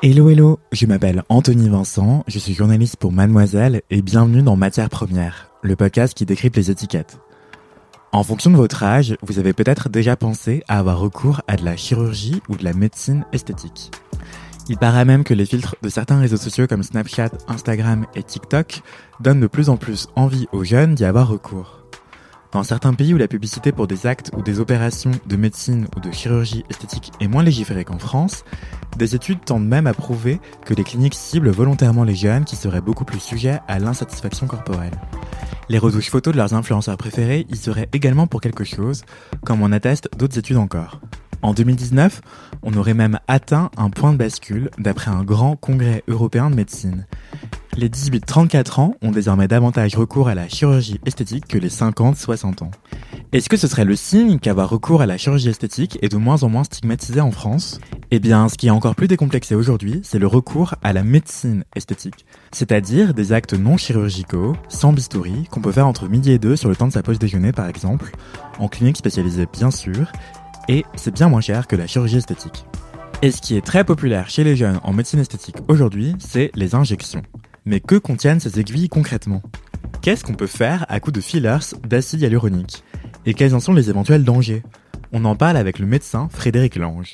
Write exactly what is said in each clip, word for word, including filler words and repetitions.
Hello hello, je m'appelle Anthony Vincent, je suis journaliste pour Mademoiselle et bienvenue dans Matières Premières, le podcast qui décrypte les étiquettes. En fonction de votre âge, vous avez peut-être déjà pensé à avoir recours à de la chirurgie ou de la médecine esthétique. Il paraît même que les filtres de certains réseaux sociaux comme Snapchat, Instagram et TikTok donnent de plus en plus envie aux jeunes d'y avoir recours. Dans certains pays où la publicité pour des actes ou des opérations de médecine ou de chirurgie esthétique est moins légiférée qu'en France, des études tendent même à prouver que les cliniques ciblent volontairement les jeunes qui seraient beaucoup plus sujets à l'insatisfaction corporelle. Les retouches photos de leurs influenceurs préférés y seraient également pour quelque chose, comme en attestent d'autres études encore. En deux mille dix-neuf, on aurait même atteint un point de bascule d'après un grand congrès européen de médecine. Les dix-huit trente-quatre ans ont désormais davantage recours à la chirurgie esthétique que les cinquante soixante ans. Est-ce que ce serait le signe qu'avoir recours à la chirurgie esthétique est de moins en moins stigmatisé en France ? Eh bien, ce qui est encore plus décomplexé aujourd'hui, c'est le recours à la médecine esthétique. C'est-à-dire des actes non chirurgicaux, sans bistouri, qu'on peut faire entre midi et deux sur le temps de sa pause déjeuner par exemple, en clinique spécialisée bien sûr, et c'est bien moins cher que la chirurgie esthétique. Et ce qui est très populaire chez les jeunes en médecine esthétique aujourd'hui, c'est les injections. Mais que contiennent ces aiguilles concrètement ? Qu'est-ce qu'on peut faire à coup de fillers d'acide hyaluronique ? Et quels en sont les éventuels dangers ? On en parle avec le médecin Frédéric Lange.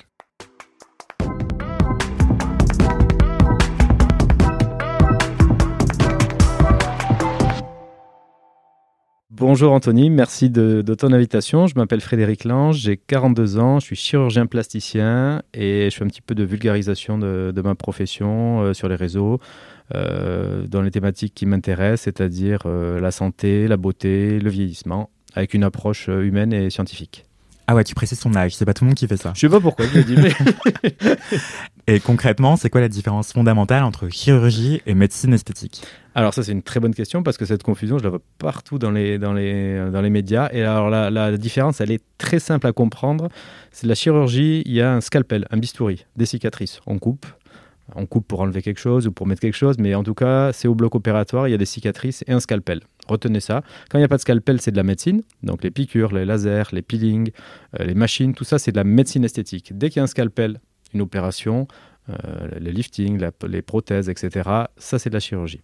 Bonjour Anthony, merci de, de ton invitation. Je m'appelle Frédéric Lange, j'ai quarante-deux ans, je suis chirurgien plasticien et je fais un petit peu de vulgarisation de, de ma profession euh, sur les réseaux, euh, dans les thématiques qui m'intéressent, c'est-à-dire euh, la santé, la beauté, le vieillissement, avec une approche euh, humaine et scientifique. Ah ouais, tu précises ton âge, c'est pas tout le monde qui fait ça. Je sais pas pourquoi je l'ai dit, mais... Et concrètement, c'est quoi la différence fondamentale entre chirurgie et médecine esthétique ? Alors ça, c'est une très bonne question parce que cette confusion, je la vois partout dans les, dans les, dans les médias. Et alors la, la, la différence, elle est très simple à comprendre. C'est de la chirurgie, il y a un scalpel, un bistouri, des cicatrices. On coupe, on coupe pour enlever quelque chose ou pour mettre quelque chose, mais en tout cas, c'est au bloc opératoire, il y a des cicatrices et un scalpel. Retenez ça. Quand il n'y a pas de scalpel, c'est de la médecine. Donc les piqûres, les lasers, les peelings, euh, les machines, tout ça, c'est de la médecine esthétique. Dès qu'il y a un scalpel, une opération, euh, le lifting, la, les prothèses, et cetera, ça, c'est de la chirurgie.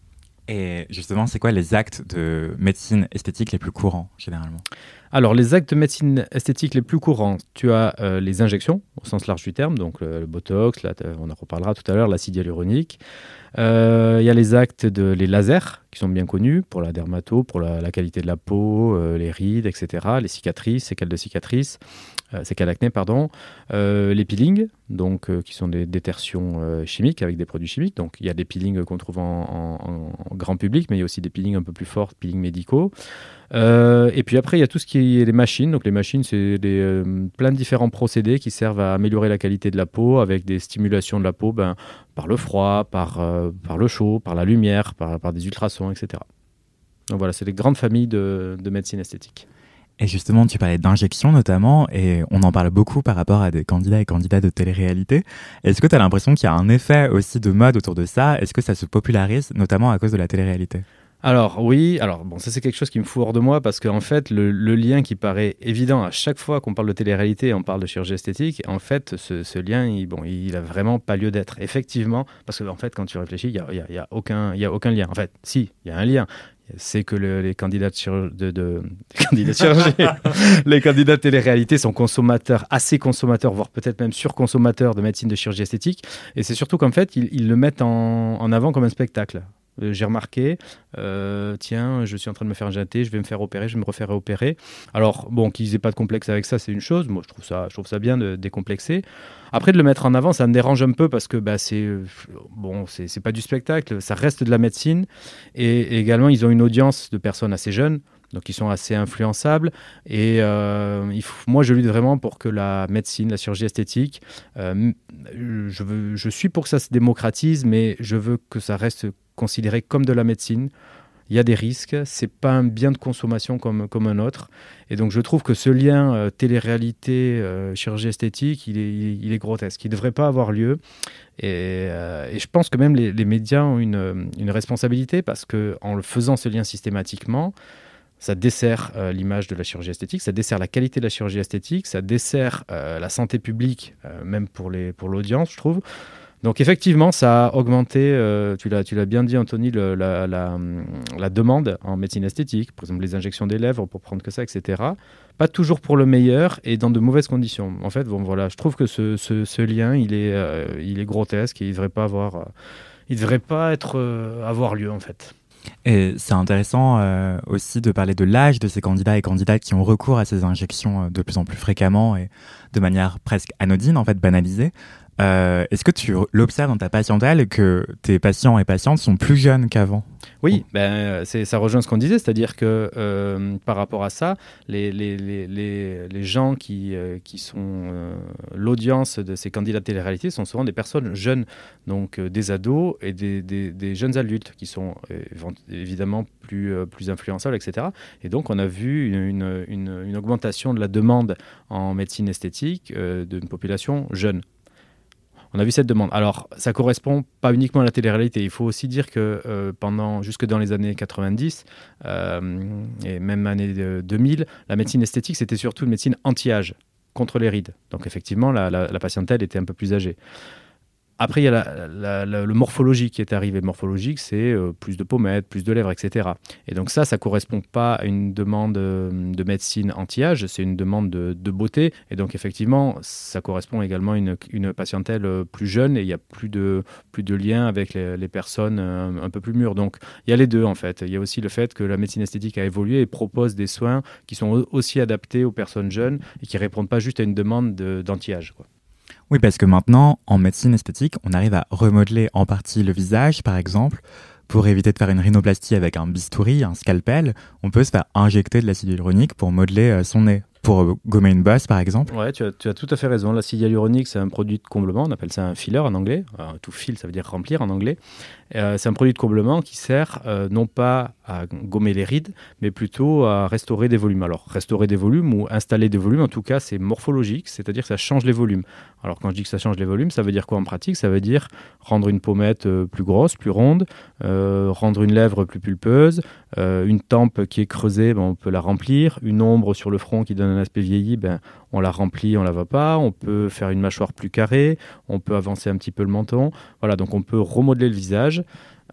Et justement, c'est quoi les actes de médecine esthétique les plus courants, généralement ? Alors, les actes de médecine esthétique les plus courants, tu as euh, les injections, au sens large du terme, donc le, le botox, là, on en reparlera tout à l'heure, l'acide hyaluronique. Euh, il y a les actes de les lasers, qui sont bien connus, pour la dermato, pour la, la qualité de la peau, euh, les rides, et cetera. Les cicatrices, séquelles de cicatrices, euh, séquelles d'acné, pardon. Euh, les peelings, donc, euh, qui sont des détertions euh, chimiques, avec des produits chimiques. Donc, il y a des peelings qu'on trouve en, en, en grand public, mais il y a aussi des peelings un peu plus forts, peelings médicaux. Euh, et puis après, il y a tout ce qui est les machines. Donc les machines, c'est des, euh, plein de différents procédés qui servent à améliorer la qualité de la peau avec des stimulations de la peau ben, par le froid, par, euh, par le chaud, par la lumière, par, par des ultrasons, et cetera. Donc voilà, c'est les grandes familles de, de médecine esthétique. Et justement, tu parlais d'injections notamment, et on en parle beaucoup par rapport à des candidats et candidates de télé-réalité. Est-ce que tu as l'impression qu'il y a un effet aussi de mode autour de ça ? Est-ce que ça se popularise, notamment à cause de la télé-réalité ? Alors oui, alors bon, ça c'est quelque chose qui me fout hors de moi parce qu'en fait le, le lien qui paraît évident à chaque fois qu'on parle de télé-réalité et on parle de chirurgie esthétique, en fait ce, ce lien, il, bon, il a vraiment pas lieu d'être. Effectivement, parce que en fait quand tu réfléchis, il y a, il y a, il y a aucun, il y a aucun lien. En fait, si, il y a un lien. C'est que le, les candidats de, chirurgie, de, de les candidats de chirurgie, les candidats de télé-réalité sont consommateurs, assez consommateurs, voire peut-être même surconsommateurs de médecine de chirurgie esthétique. Et c'est surtout qu'en fait ils, ils le mettent en, en avant comme un spectacle. J'ai remarqué, euh, tiens, je suis en train de me faire injecter, je vais me faire opérer, je vais me refaire opérer. Alors, bon, qu'ils n'aient pas de complexe avec ça, c'est une chose. Moi, je trouve ça, je trouve ça bien de décomplexer. Après, de le mettre en avant, ça me dérange un peu parce que bah, c'est, bon, c'est, c'est pas du spectacle, ça reste de la médecine. Et, et également, ils ont une audience de personnes assez jeunes, donc ils sont assez influençables. Et euh, il faut, moi, je lutte vraiment pour que la médecine, la chirurgie esthétique, euh, je, veux, je suis pour que ça se démocratise, mais je veux que ça reste considéré comme de la médecine. Il y a des risques, c'est pas un bien de consommation comme, comme un autre. Et donc je trouve que ce lien euh, télé-réalité, euh, chirurgie esthétique, il est, il, il est grotesque. Il ne devrait pas avoir lieu. Et, euh, et je pense que même les, les médias ont une, une responsabilité parce qu'en le faisant ce lien systématiquement, ça dessert euh, l'image de la chirurgie esthétique, ça dessert la qualité de la chirurgie esthétique, ça dessert euh, la santé publique, euh, même pour, les, pour l'audience, je trouve. Donc effectivement, ça a augmenté, euh, tu, l'as, tu l'as bien dit Anthony, le, la, la, la demande en médecine esthétique, par exemple les injections des lèvres pour prendre que ça, et cetera. Pas toujours pour le meilleur et dans de mauvaises conditions. En fait, bon, voilà, je trouve que ce, ce, ce lien, il est, euh, il est grotesque et il ne devrait pas avoir, euh, il devrait pas être, euh, avoir lieu en fait. Et c'est intéressant euh, aussi de parler de l'âge de ces candidats et candidates qui ont recours à ces injections euh, de plus en plus fréquemment et de manière presque anodine, en fait, banalisée. Euh, est-ce que tu l'observes dans ta patientèle que tes patients et patientes sont plus jeunes qu'avant ? Oui, ben, c'est, ça rejoint ce qu'on disait, c'est-à-dire que euh, par rapport à ça, les, les, les, les, les gens qui, euh, qui sont euh, l'audience de ces candidats de télé-réalité sont souvent des personnes jeunes, donc euh, des ados et des, des, des jeunes adultes qui sont euh, évidemment plus, euh, plus influençables, et cetera. Et donc on a vu une, une, une, une augmentation de la demande en médecine esthétique euh, d'une population jeune. On a vu cette demande. Alors, ça ne correspond pas uniquement à la télé-réalité. Il faut aussi dire que euh, pendant, jusque dans les années quatre-vingt-dix euh, et même années deux mille, la médecine esthétique, c'était surtout une médecine anti-âge, contre les rides. Donc, effectivement, la, la, la patientèle était un peu plus âgée. Après, il y a la, la, la, le morphologique qui est arrivé. Le morphologique, c'est euh, plus de pommettes, plus de lèvres, et cetera. Et donc ça, ça ne correspond pas à une demande euh, de médecine anti-âge, c'est une demande de, de beauté. Et donc, effectivement, ça correspond également à une, une patientèle euh, plus jeune et il n'y a plus de, plus de lien avec les, les personnes euh, un peu plus mûres. Donc, il y a les deux, en fait. Il y a aussi le fait que la médecine esthétique a évolué et propose des soins qui sont aussi adaptés aux personnes jeunes et qui ne répondent pas juste à une demande de, d'anti-âge, quoi. Oui, parce que maintenant, en médecine esthétique, on arrive à remodeler en partie le visage, par exemple. Pour éviter de faire une rhinoplastie avec un bistouri, un scalpel, on peut se faire injecter de l'acide hyaluronique pour modeler euh, son nez. Pour euh, gommer une bosse, par exemple. Ouais, tu as, tu as tout à fait raison. L'acide hyaluronique, c'est un produit de comblement. On appelle ça un filler en anglais. Alors, tout fill, ça veut dire remplir en anglais. Euh, c'est un produit de comblement qui sert euh, non pas à gommer les rides, mais plutôt à restaurer des volumes. Alors, restaurer des volumes ou installer des volumes, en tout cas, c'est morphologique, c'est-à-dire que ça change les volumes. Alors, quand je dis que ça change les volumes, ça veut dire quoi en pratique ? Ça veut dire rendre une pommette euh, plus grosse, plus ronde, euh, rendre une lèvre plus pulpeuse, euh, une tempe qui est creusée, ben, on peut la remplir, une ombre sur le front qui donne un aspect vieilli, ben, on la remplit, on la voit pas, on peut faire une mâchoire plus carrée, on peut avancer un petit peu le menton. Voilà, donc on peut remodeler le visage.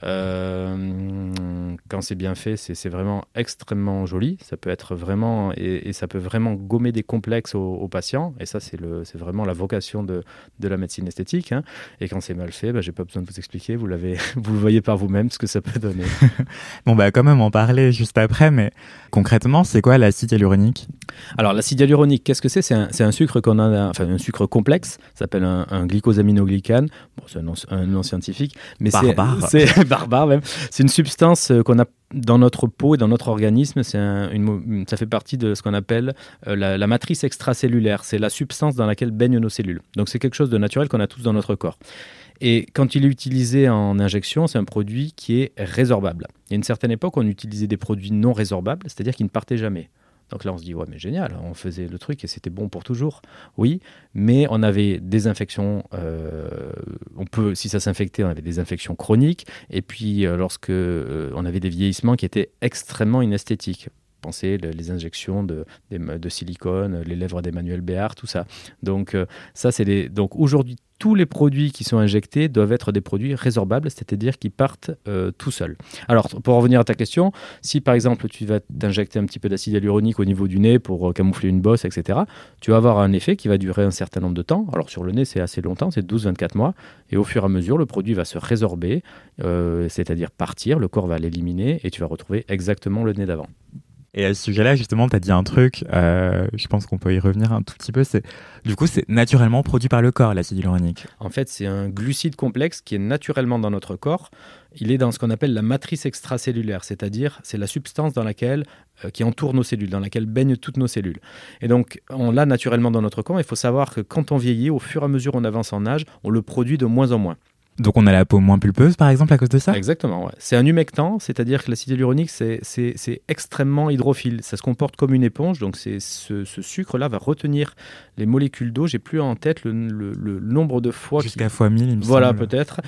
Euh, quand c'est bien fait, c'est, c'est vraiment extrêmement joli. Ça peut être vraiment et, et ça peut vraiment gommer des complexes aux, aux patients. Et ça, c'est, le, c'est vraiment la vocation de, de la médecine esthétique. Hein. Et quand c'est mal fait, bah, j'ai pas besoin de vous expliquer. Vous l'avez, vous le voyez par vous-même ce que ça peut donner. Bon, bah quand même en parler juste après. Mais concrètement, c'est quoi l'acide hyaluronique ? Alors l'acide hyaluronique, qu'est-ce que c'est ? C'est un, c'est un sucre qu'on a, enfin un sucre complexe. Ça s'appelle un, un glycosaminoglycane. Bon, c'est un nom, un nom scientifique, mais barbare. c'est, c'est barbare même. C'est une substance qu'on a dans notre peau et dans notre organisme. C'est un, une, ça fait partie de ce qu'on appelle euh, la, la matrice extracellulaire. C'est la substance dans laquelle baignent nos cellules. Donc c'est quelque chose de naturel qu'on a tous dans notre corps. Et quand il est utilisé en injection, c'est un produit qui est résorbable. Il y a une certaine époque, on utilisait des produits non résorbables, c'est-à-dire qui ne partaient jamais. Donc là, on se dit, ouais, mais génial, on faisait le truc et c'était bon pour toujours. Oui, mais on avait des infections, euh, on peut, si ça s'infectait, on avait des infections chroniques. Et puis, euh, lorsque euh, on avait des vieillissements qui étaient extrêmement inesthétiques. Pensez les injections de, de, de silicone, les lèvres d'Emmanuel Béard, tout ça. Donc, euh, ça, c'est les... Donc aujourd'hui, tous les produits qui sont injectés doivent être des produits résorbables, c'est-à-dire qui partent euh, tout seuls. Alors, pour revenir à ta question, si par exemple tu vas t'injecter un petit peu d'acide hyaluronique au niveau du nez pour euh, camoufler une bosse, et cetera, tu vas avoir un effet qui va durer un certain nombre de temps. Alors sur le nez, c'est assez longtemps, c'est douze à vingt-quatre mois. Et au fur et à mesure, le produit va se résorber, euh, c'est-à-dire partir, le corps va l'éliminer et tu vas retrouver exactement le nez d'avant. Et à ce sujet-là, justement, tu as dit un truc, euh, je pense qu'on peut y revenir un tout petit peu, c'est du coup, c'est naturellement produit par le corps, l'acide hyaluronique. En fait, c'est un glucide complexe qui est naturellement dans notre corps. Il est dans ce qu'on appelle la matrice extracellulaire, c'est-à-dire c'est la substance dans laquelle, euh, qui entoure nos cellules, dans laquelle baignent toutes nos cellules. Et donc, on l'a naturellement dans notre corps. Il faut savoir que quand on vieillit, au fur et à mesure on avance en âge, on le produit de moins en moins. Donc on a la peau moins pulpeuse, par exemple, à cause de ça ? Exactement, ouais. C'est un humectant, c'est-à-dire que l'acide hyaluronique, c'est, c'est, c'est extrêmement hydrophile. Ça se comporte comme une éponge, donc c'est, ce, ce sucre-là va retenir les molécules d'eau. J'ai plus en tête le, le, le nombre de fois... Jusqu'à qui... fois mille, il me Voilà, semble. peut-être,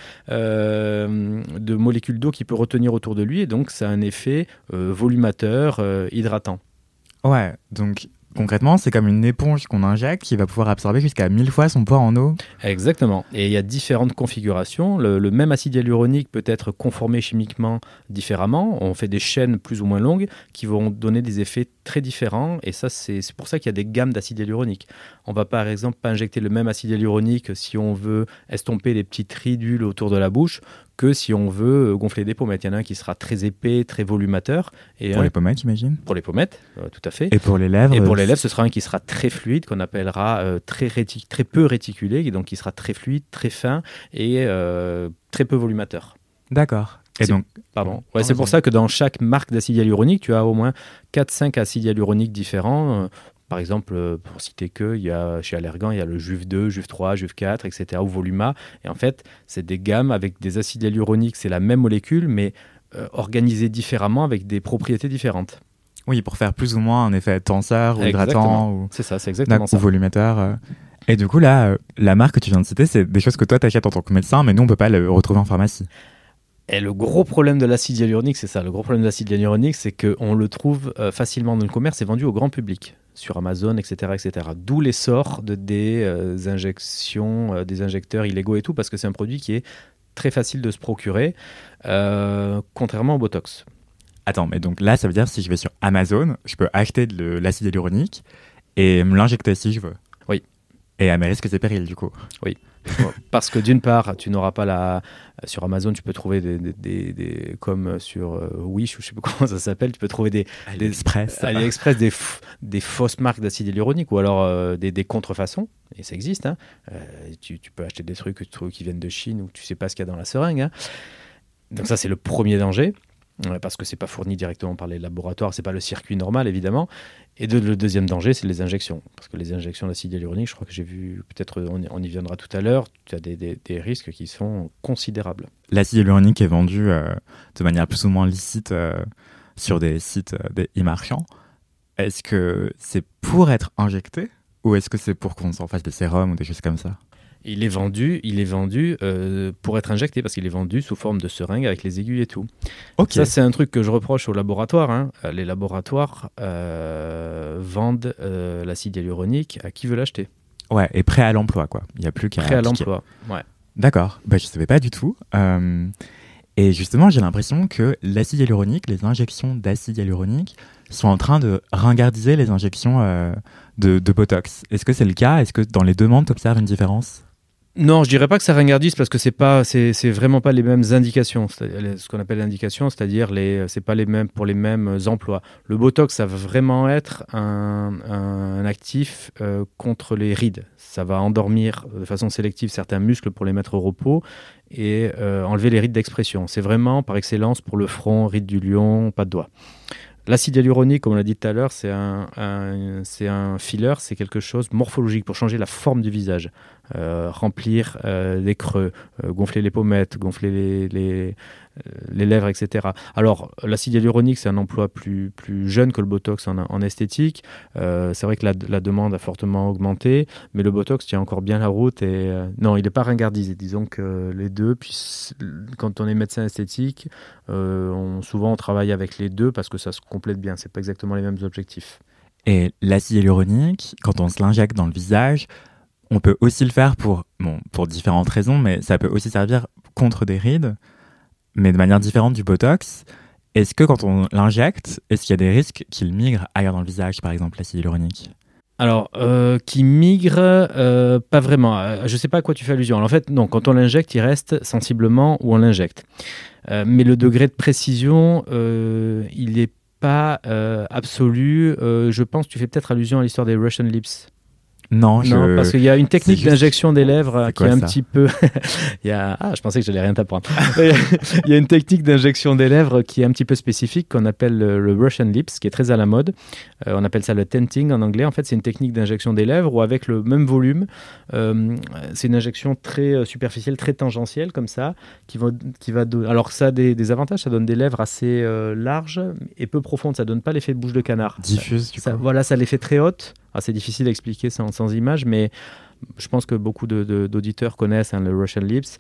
euh, de molécules d'eau qu'il peut retenir autour de lui, et donc ça a un effet euh, volumateur, euh, hydratant. Ouais, donc concrètement, c'est comme une éponge qu'on injecte qui va pouvoir absorber jusqu'à mille fois son poids en eau. Exactement. Et il y a différentes configurations. Le, le même acide hyaluronique peut être conformé chimiquement différemment. On fait des chaînes plus ou moins longues qui vont donner des effets très différents. Et ça, c'est, c'est pour ça qu'il y a des gammes d'acide hyaluronique. On ne va par exemple pas injecter le même acide hyaluronique si on veut estomper les petites ridules autour de la bouche que si on veut gonfler des pommettes. Il y en a un qui sera très épais, très volumateur. Et pour un... les pommettes, j'imagine. Pour les pommettes, euh, tout à fait. Et pour les lèvres. Et pour les lèvres, ce sera un qui sera très fluide, qu'on appellera euh, très, rétic- très peu réticulé, et donc qui sera très fluide, très fin et euh, très peu volumateur. D'accord. Et c'est, donc, pardon. Ouais, c'est pour ça que dans chaque marque d'acide hyaluronique, tu as au moins quatre cinq acides hyaluroniques différents. Euh, Par exemple, pour citer que, il y a, chez Allergan, il y a le Juve deux, Juve trois, Juve quatre, et cetera, ou Voluma. Et en fait, c'est des gammes avec des acides hyaluroniques, c'est la même molécule, mais euh, organisée différemment avec des propriétés différentes. Oui, pour faire plus ou moins un effet tenseur ou hydratant. Ou... C'est ça, c'est exactement ça. Ou volumateur. Euh... Et du coup, là, euh, la marque que tu viens de citer, c'est des choses que toi, tu achètes en tant que médecin, mais nous, on ne peut pas le retrouver en pharmacie. Et le gros problème de l'acide hyaluronique, c'est ça. Le gros problème de l'acide hyaluronique, c'est qu'on le trouve euh, facilement dans le commerce et vendu au grand public, sur Amazon, et cetera, et cetera. D'où l'essor de des euh, injections, euh, des injecteurs illégaux et tout, parce que c'est un produit qui est très facile de se procurer, euh, contrairement au Botox. Attends, mais donc là, ça veut dire si je vais sur Amazon, je peux acheter de l'acide hyaluronique et me l'injecter si je veux. Oui. Et à mes risques et périls, du coup. Oui. Parce que d'une part, tu n'auras pas la... Sur Amazon, tu peux trouver des... des, des, des... Comme sur euh, Wish, ou je ne sais pas comment ça s'appelle, tu peux trouver des... AliExpress. Des, AliExpress, des, f... des fausses marques d'acide hyaluronique ou alors euh, des, des contrefaçons. Et ça existe. Hein. Euh, tu, tu peux acheter des trucs qui viennent de Chine où tu ne sais pas ce qu'il y a dans la seringue. Hein. Donc ça, c'est le premier danger. Parce que ce n'est pas fourni directement par les laboratoires, ce n'est pas le circuit normal, évidemment. Et de, le deuxième danger, c'est les injections. Parce que les injections d'acide hyaluronique, je crois que j'ai vu, peut-être on, on y viendra tout à l'heure, tu as des, des, des risques qui sont considérables. L'acide hyaluronique est vendu euh, de manière plus ou moins licite euh, sur des sites euh, des e-marchands. Est-ce que c'est pour être injecté ou est-ce que c'est pour qu'on s'en fasse des sérums ou des choses comme ça ? Il est vendu, il est vendu euh, pour être injecté parce qu'il est vendu sous forme de seringue avec les aiguilles et tout. Okay. Ça, c'est un truc que je reproche aux laboratoires. Hein. Les laboratoires euh, vendent euh, l'acide hyaluronique à qui veut l'acheter. Ouais, et prêt à l'emploi, quoi. Il n'y a plus qu'à prêt à appliquer. l'emploi, ouais. D'accord, bah, je ne savais pas du tout. Euh, et justement, j'ai l'impression que l'acide hyaluronique, les injections d'acide hyaluronique sont en train de ringardiser les injections euh, de, de Botox. Est-ce que c'est le cas ? Est-ce que dans les deux mondes, tu observes une différence ? Non, je dirais pas que ça ringardise parce que c'est pas, c'est, c'est vraiment pas les mêmes indications. C'est ce qu'on appelle l'indication, c'est-à-dire les, c'est pas les mêmes pour les mêmes emplois. Le Botox, ça va vraiment être un, un actif euh, contre les rides. Ça va endormir de façon sélective certains muscles pour les mettre au repos et euh, enlever les rides d'expression. C'est vraiment par excellence pour le front, rides du lion, pas de doigts. L'acide hyaluronique, comme on l'a dit tout à l'heure, c'est un, un, c'est un filler, c'est quelque chose morphologique pour changer la forme du visage, euh, remplir euh, les creux, euh, gonfler les pommettes, gonfler les, les, les lèvres, et cetera. Alors, l'acide hyaluronique, c'est un emploi plus, plus jeune que le Botox en, en esthétique. Euh, c'est vrai que la, la demande a fortement augmenté, mais le Botox tient encore bien la route. Et euh, non, il n'est pas ringardisé. Disons que les deux, puis quand on est médecin esthétique, euh, on, souvent on travaille avec les deux parce que ça se complète bien. Ce n'est pas exactement les mêmes objectifs. Et l'acide hyaluronique, quand on se l'injecte dans le visage, on peut aussi le faire pour, bon, pour différentes raisons, mais ça peut aussi servir contre des rides, mais de manière différente du Botox. Est-ce que quand on l'injecte, est-ce qu'il y a des risques qu'il migre ailleurs dans le visage, par exemple, l'acide hyaluronique ? Alors, euh, qui migre, euh, pas vraiment. Je ne sais pas à quoi tu fais allusion. Alors, en fait, non, quand on l'injecte, il reste sensiblement où on l'injecte. Euh, mais le degré de précision, euh, il n'est pas euh, absolu. Euh, je pense que tu fais peut-être allusion à l'histoire des Russian Lips. Non, je... non, parce qu'il y a une technique juste... d'injection des lèvres qui est un ça petit peu... il y a... Ah, je pensais que je n'allais rien t'apprendre. Il y a une technique d'injection des lèvres qui est un petit peu spécifique, qu'on appelle le Russian Lips, qui est très à la mode. Euh, on appelle ça le tenting en anglais. En fait, c'est une technique d'injection des lèvres où avec le même volume, euh, c'est une injection très superficielle, très tangentielle, comme ça, qui va... Qui va do... Alors, ça a des, des avantages. Ça donne des lèvres assez euh, larges et peu profondes. Ça ne donne pas l'effet de bouche de canard. Diffuse, ça, du ça, coup. Voilà, ça a l'effet très haute. Ah, c'est difficile à expliquer sans, sans image, mais Je pense que beaucoup de, de, d'auditeurs connaissent hein, le Russian Lips.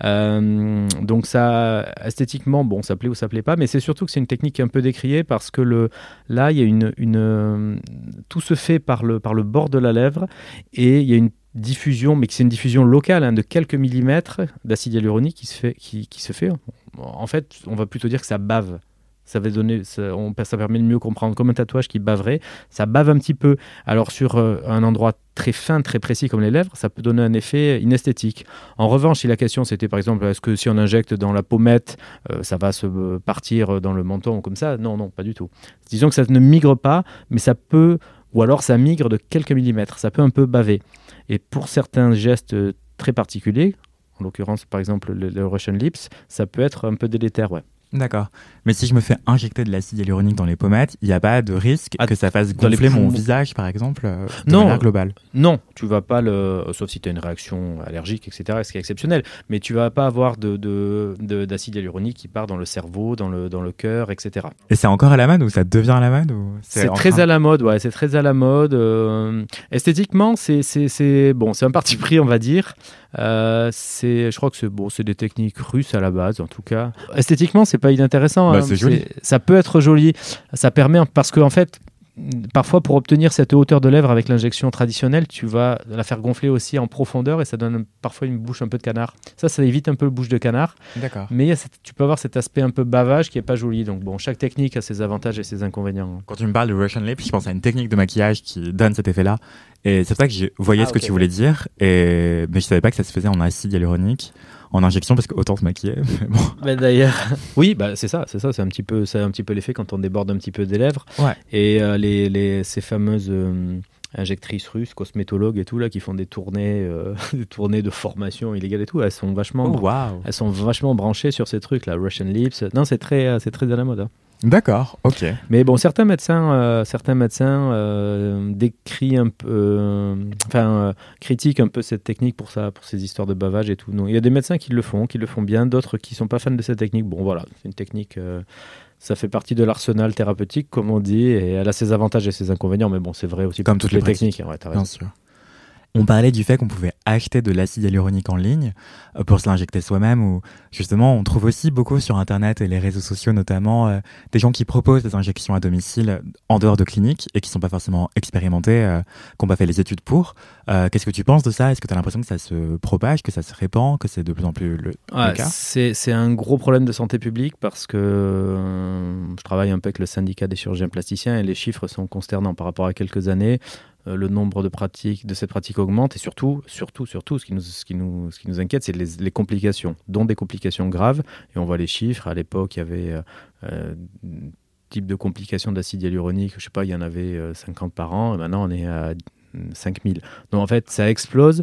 Euh, donc ça, esthétiquement, bon, ça plaît ou ça plaît pas, mais c'est surtout que c'est une technique qui est un peu décriée parce que le, là, il y a une, une, tout se fait par le, par le bord de la lèvre et il y a une diffusion, mais c'est une diffusion locale hein, de quelques millimètres d'acide hyaluronique qui se fait. Qui, qui se fait. En fait, on va plutôt dire que ça bave. Ça, va donner, ça, on, ça permet de mieux comprendre. Comme un tatouage qui baverait, ça bave un petit peu. Alors sur euh, un endroit très fin, très précis comme les lèvres, ça peut donner un effet inesthétique. En revanche, si la question c'était par exemple, est-ce que si on injecte dans la pommette, euh, ça va se euh, partir dans le menton comme ça? Non, non, pas du tout. Disons que ça ne migre pas, mais ça peut, ou alors ça migre de quelques millimètres. Ça peut un peu baver. Et pour certains gestes très particuliers, en l'occurrence par exemple le, le Russian Lips, ça peut être un peu délétère, ouais. D'accord. Mais si je me fais injecter de l'acide hyaluronique dans les pommettes, il n'y a pas de risque ah, que ça fasse gonfler mon visage, par exemple, euh, de non, manière globale? Non, tu vas pas le... Sauf si tu as une réaction allergique, et cetera, ce qui est exceptionnel. Mais tu vas pas avoir de, de, de, d'acide hyaluronique qui part dans le cerveau, dans le, dans le cœur, et cetera. Et c'est encore à la mode ou ça devient à la mode ou c'est c'est très train... à la mode, ouais. C'est très à la mode. Euh... Esthétiquement, c'est, c'est, c'est... Bon, c'est un parti pris, on va dire. Euh, c'est, je crois que c'est, bon, c'est des techniques russes à la base, en tout cas. Esthétiquement, c'est pas inintéressant. Bah, hein. c'est joli. C'est, ça peut être joli. Ça permet, parce qu'en fait, parfois, pour obtenir cette hauteur de lèvre avec l'injection traditionnelle, tu vas la faire gonfler aussi en profondeur et ça donne parfois une bouche un peu de canard. Ça, ça évite un peu le bouche de canard. D'accord. Mais il y a cette, tu peux avoir cet aspect un peu bavage qui n'est pas joli. Donc, bon, chaque technique a ses avantages et ses inconvénients. Quand tu me parles de Russian Lips, je pense à une technique de maquillage qui donne cet effet-là. Et c'est pour ça que je voyais ah, ce okay, que tu voulais okay. dire. Et... Mais je savais pas que ça se faisait en acide hyaluronique. En injection, parce qu'autant se maquiller. Mais bon. Mais d'ailleurs, oui, bah c'est ça, c'est ça, c'est un petit peu, c'est un petit peu l'effet quand on déborde un petit peu des lèvres. Ouais. Et euh, les, les, ces fameuses euh, injectrices russes, cosmétologues et tout là, qui font des tournées, euh, des tournées de formation illégale et tout, elles sont vachement, oh, wow. elles sont vachement branchées sur ces trucs là, Russian Lips. Non, c'est très, c'est très à la mode. Hein. D'accord, ok. Mais bon, certains médecins, euh, certains médecins euh, décrient un peu, euh, enfin, euh, critiquent un peu cette technique pour ça, pour ces histoires de bavage et tout. Non, il y a des médecins qui le font, qui le font bien, d'autres qui sont pas fans de cette technique. Bon, voilà, c'est une technique, euh, ça fait partie de l'arsenal thérapeutique, comme on dit, et elle a ses avantages et ses inconvénients. Mais bon, c'est vrai aussi comme pour toutes les, les techniques. Ouais, t'as raison. Bien sûr. On parlait du fait qu'on pouvait acheter de l'acide hyaluronique en ligne pour se l'injecter soi-même, ou justement on trouve aussi beaucoup sur internet et les réseaux sociaux notamment euh, des gens qui proposent des injections à domicile en dehors de cliniques et qui sont pas forcément expérimentés, euh, qui n'ont pas fait les études pour. Euh, qu'est-ce que tu penses de ça? Est-ce que tu as l'impression que ça se propage, que ça se répand, que c'est de plus en plus le, ouais, le cas? c'est, c'est un gros problème de santé publique parce que euh, je travaille un peu avec le syndicat des chirurgiens plasticiens et les chiffres sont consternants par rapport à quelques années. Le nombre de pratiques, de ces pratiques augmente et surtout, surtout, surtout, ce qui nous, ce qui nous, ce qui nous inquiète, c'est les, les complications, dont des complications graves. Et on voit les chiffres. À l'époque, il y avait euh, type de complications d'acide hyaluronique. Je sais pas, il y en avait euh, cinquante par an. Et maintenant, on est à cinq mille. Donc en fait, ça explose.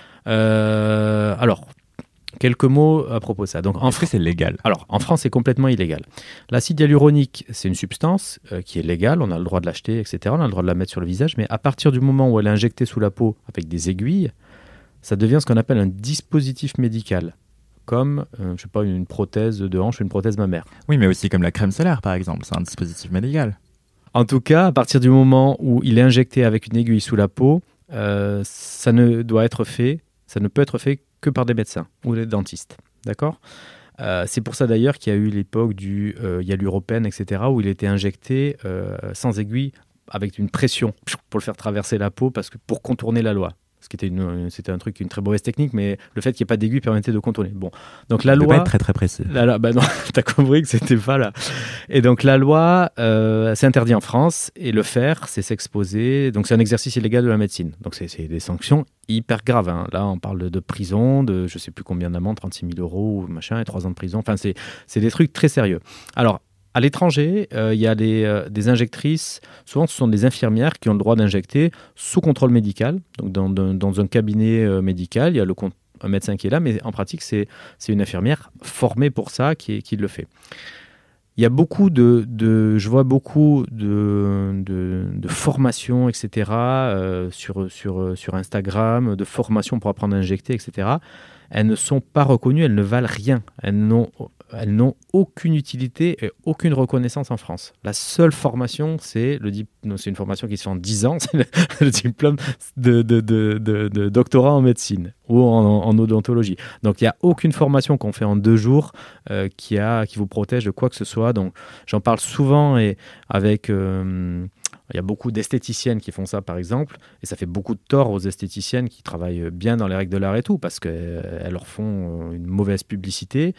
Euh, alors. Quelques mots à propos de ça. Donc, en Est-ce que c'est légal? Alors, en France, c'est complètement illégal. L'acide hyaluronique, c'est une substance euh, qui est légale. On a le droit de l'acheter, et cetera. On a le droit de la mettre sur le visage. Mais à partir du moment où elle est injectée sous la peau avec des aiguilles, ça devient ce qu'on appelle un dispositif médical. Comme, euh, je sais pas, une prothèse de hanche ou une prothèse mammaire. Oui, mais aussi comme la crème solaire, par exemple. C'est un dispositif médical. En tout cas, à partir du moment où il est injecté avec une aiguille sous la peau, euh, ça ne doit être fait, ça ne peut être fait que par des médecins ou des dentistes, d'accord ? euh, C'est pour ça d'ailleurs qu'il y a eu l'époque du euh, hyaluropène, et cetera, où il était injecté euh, sans aiguille, avec une pression pour le faire traverser la peau, parce que pour contourner la loi. Ce qui était une, c'était un truc, une très mauvaise technique, mais le fait qu'il n'y ait pas d'aiguille permettait de contourner. Bon, donc la loi. Pas être très très précis. La, la, bah non, t'as compris que c'était pas là. Et donc la loi, euh, c'est interdit en France, et le faire, c'est s'exposer. Donc c'est un exercice illégal de la médecine. Donc c'est, c'est des sanctions hyper graves. Hein. Là, on parle de, de prison, de je sais plus combien d'amende, trente-six mille euros, machin, et trois ans de prison. Enfin, c'est, c'est des trucs très sérieux. Alors. À l'étranger, il euh, y a des, euh, des injectrices, souvent ce sont des infirmières qui ont le droit d'injecter sous contrôle médical. Donc dans, dans, dans un cabinet euh, médical, il y a le, un médecin qui est là, mais en pratique, c'est, c'est une infirmière formée pour ça qui, qui le fait. Il y a beaucoup de, de je vois beaucoup de, de, de formations, et cetera, euh, sur, sur, sur Instagram, de formations pour apprendre à injecter, et cetera. Elles ne sont pas reconnues, elles ne valent rien. Elles n'ont elles n'ont aucune utilité et aucune reconnaissance en France. La seule formation, c'est, le dip... non, c'est une formation qui se fait en dix ans, c'est le, le diplôme de, de, de, de, de doctorat en médecine ou en, en odontologie. Donc, il n'y a aucune formation qu'on fait en deux jours euh, qui, a, qui vous protège de quoi que ce soit. Donc, j'en parle souvent et avec... Euh, il y a beaucoup d'esthéticiennes qui font ça, par exemple, et ça fait beaucoup de tort aux esthéticiennes qui travaillent bien dans les règles de l'art et tout, parce qu'elles leur font une mauvaise publicité.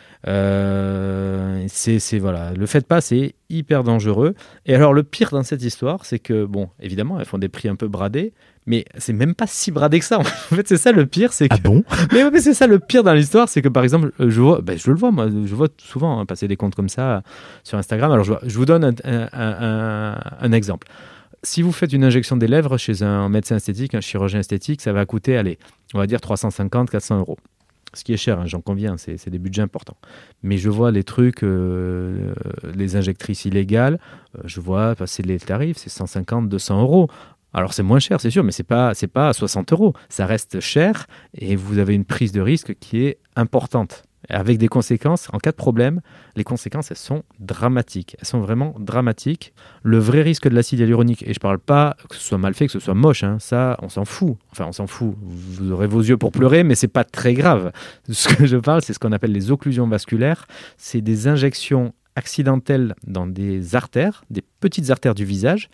Euh, c'est, c'est, voilà. Le faites pas, c'est hyper dangereux. Et alors, le pire dans cette histoire, c'est que, bon, évidemment, elles font des prix un peu bradés, mais c'est même pas si bradé que ça. En fait, c'est ça le pire. C'est que... Ah bon ? mais, mais c'est ça le pire dans l'histoire, c'est que, par exemple, je vois, ben, je le vois, moi, je vois souvent hein, passer des comptes comme ça sur Instagram. Alors, je, vois, je vous donne un, un, un, un exemple. Si vous faites une injection des lèvres chez un médecin esthétique, un chirurgien esthétique, ça va coûter, allez, on va dire trois cent cinquante à quatre cents euros. Ce qui est cher, hein, j'en conviens, c'est, c'est des budgets importants. Mais je vois les trucs, euh, les injectrices illégales, euh, je vois passer les tarifs, c'est cent cinquante, deux cents euros. Alors c'est moins cher, c'est sûr, mais c'est pas, c'est pas soixante euros. Ça reste cher et vous avez une prise de risque qui est importante. Avec des conséquences, en cas de problème, les conséquences, elles sont dramatiques. Elles sont vraiment dramatiques. Le vrai risque de l'acide hyaluronique, et je ne parle pas que ce soit mal fait, que ce soit moche, hein, ça, on s'en fout. Enfin, on s'en fout. Vous aurez vos yeux pour pleurer, mais ce n'est pas très grave. Ce que je parle, c'est ce qu'on appelle les occlusions vasculaires. C'est des injections accidentelles dans des artères, des petites artères du visage.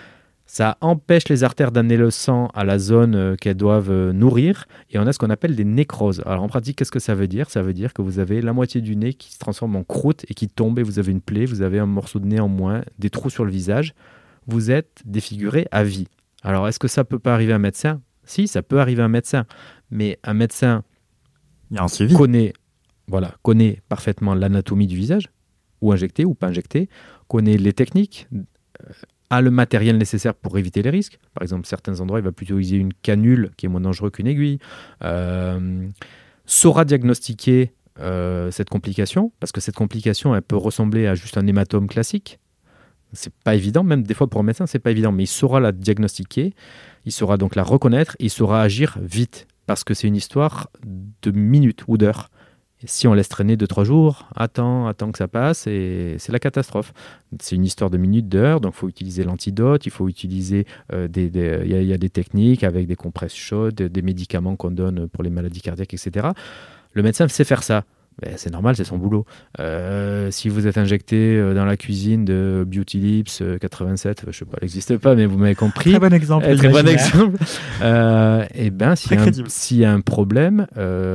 Ça empêche les artères d'amener le sang à la zone euh, qu'elles doivent euh, nourrir et on a ce qu'on appelle des nécroses. Alors en pratique, qu'est-ce que ça veut dire ? Ça veut dire que vous avez la moitié du nez qui se transforme en croûte et qui tombe et vous avez une plaie, vous avez un morceau de nez en moins, des trous sur le visage. Vous êtes défiguré à vie. Alors est-ce que ça peut pas arriver à un médecin ? Si, ça peut arriver à un médecin. Mais un médecin Il y a un suivi. connaît, voilà, connaît parfaitement l'anatomie du visage, ou injecté ou pas injecté, connaît les techniques, euh, a le matériel nécessaire pour éviter les risques. Par exemple, certains endroits, il va plutôt utiliser une canule qui est moins dangereuse qu'une aiguille. Euh, saura diagnostiquer euh, cette complication, parce que cette complication, elle peut ressembler à juste un hématome classique. C'est pas évident, même des fois pour un médecin, c'est pas évident, mais il saura la diagnostiquer, il saura donc la reconnaître, il saura agir vite, parce que c'est une histoire de minutes ou d'heures. Et si on laisse traîner deux, trois jours, attends, attends que ça passe, et c'est la catastrophe. C'est une histoire de minutes, d'heures, donc il faut utiliser l'antidote, il faut utiliser euh, des... des y a, y a des techniques avec des compresses chaudes, des médicaments qu'on donne pour les maladies cardiaques, et cetera. Le médecin sait faire ça. Ben, c'est normal, c'est son boulot. Euh, si vous êtes injecté dans la cuisine de Beauty Lips quatre-vingt-sept, je sais pas, elle n'existe pas, mais vous m'avez compris. Très bon exemple. Eh, très bon exemple. Euh, et ben, s'il y, s'il y a un problème,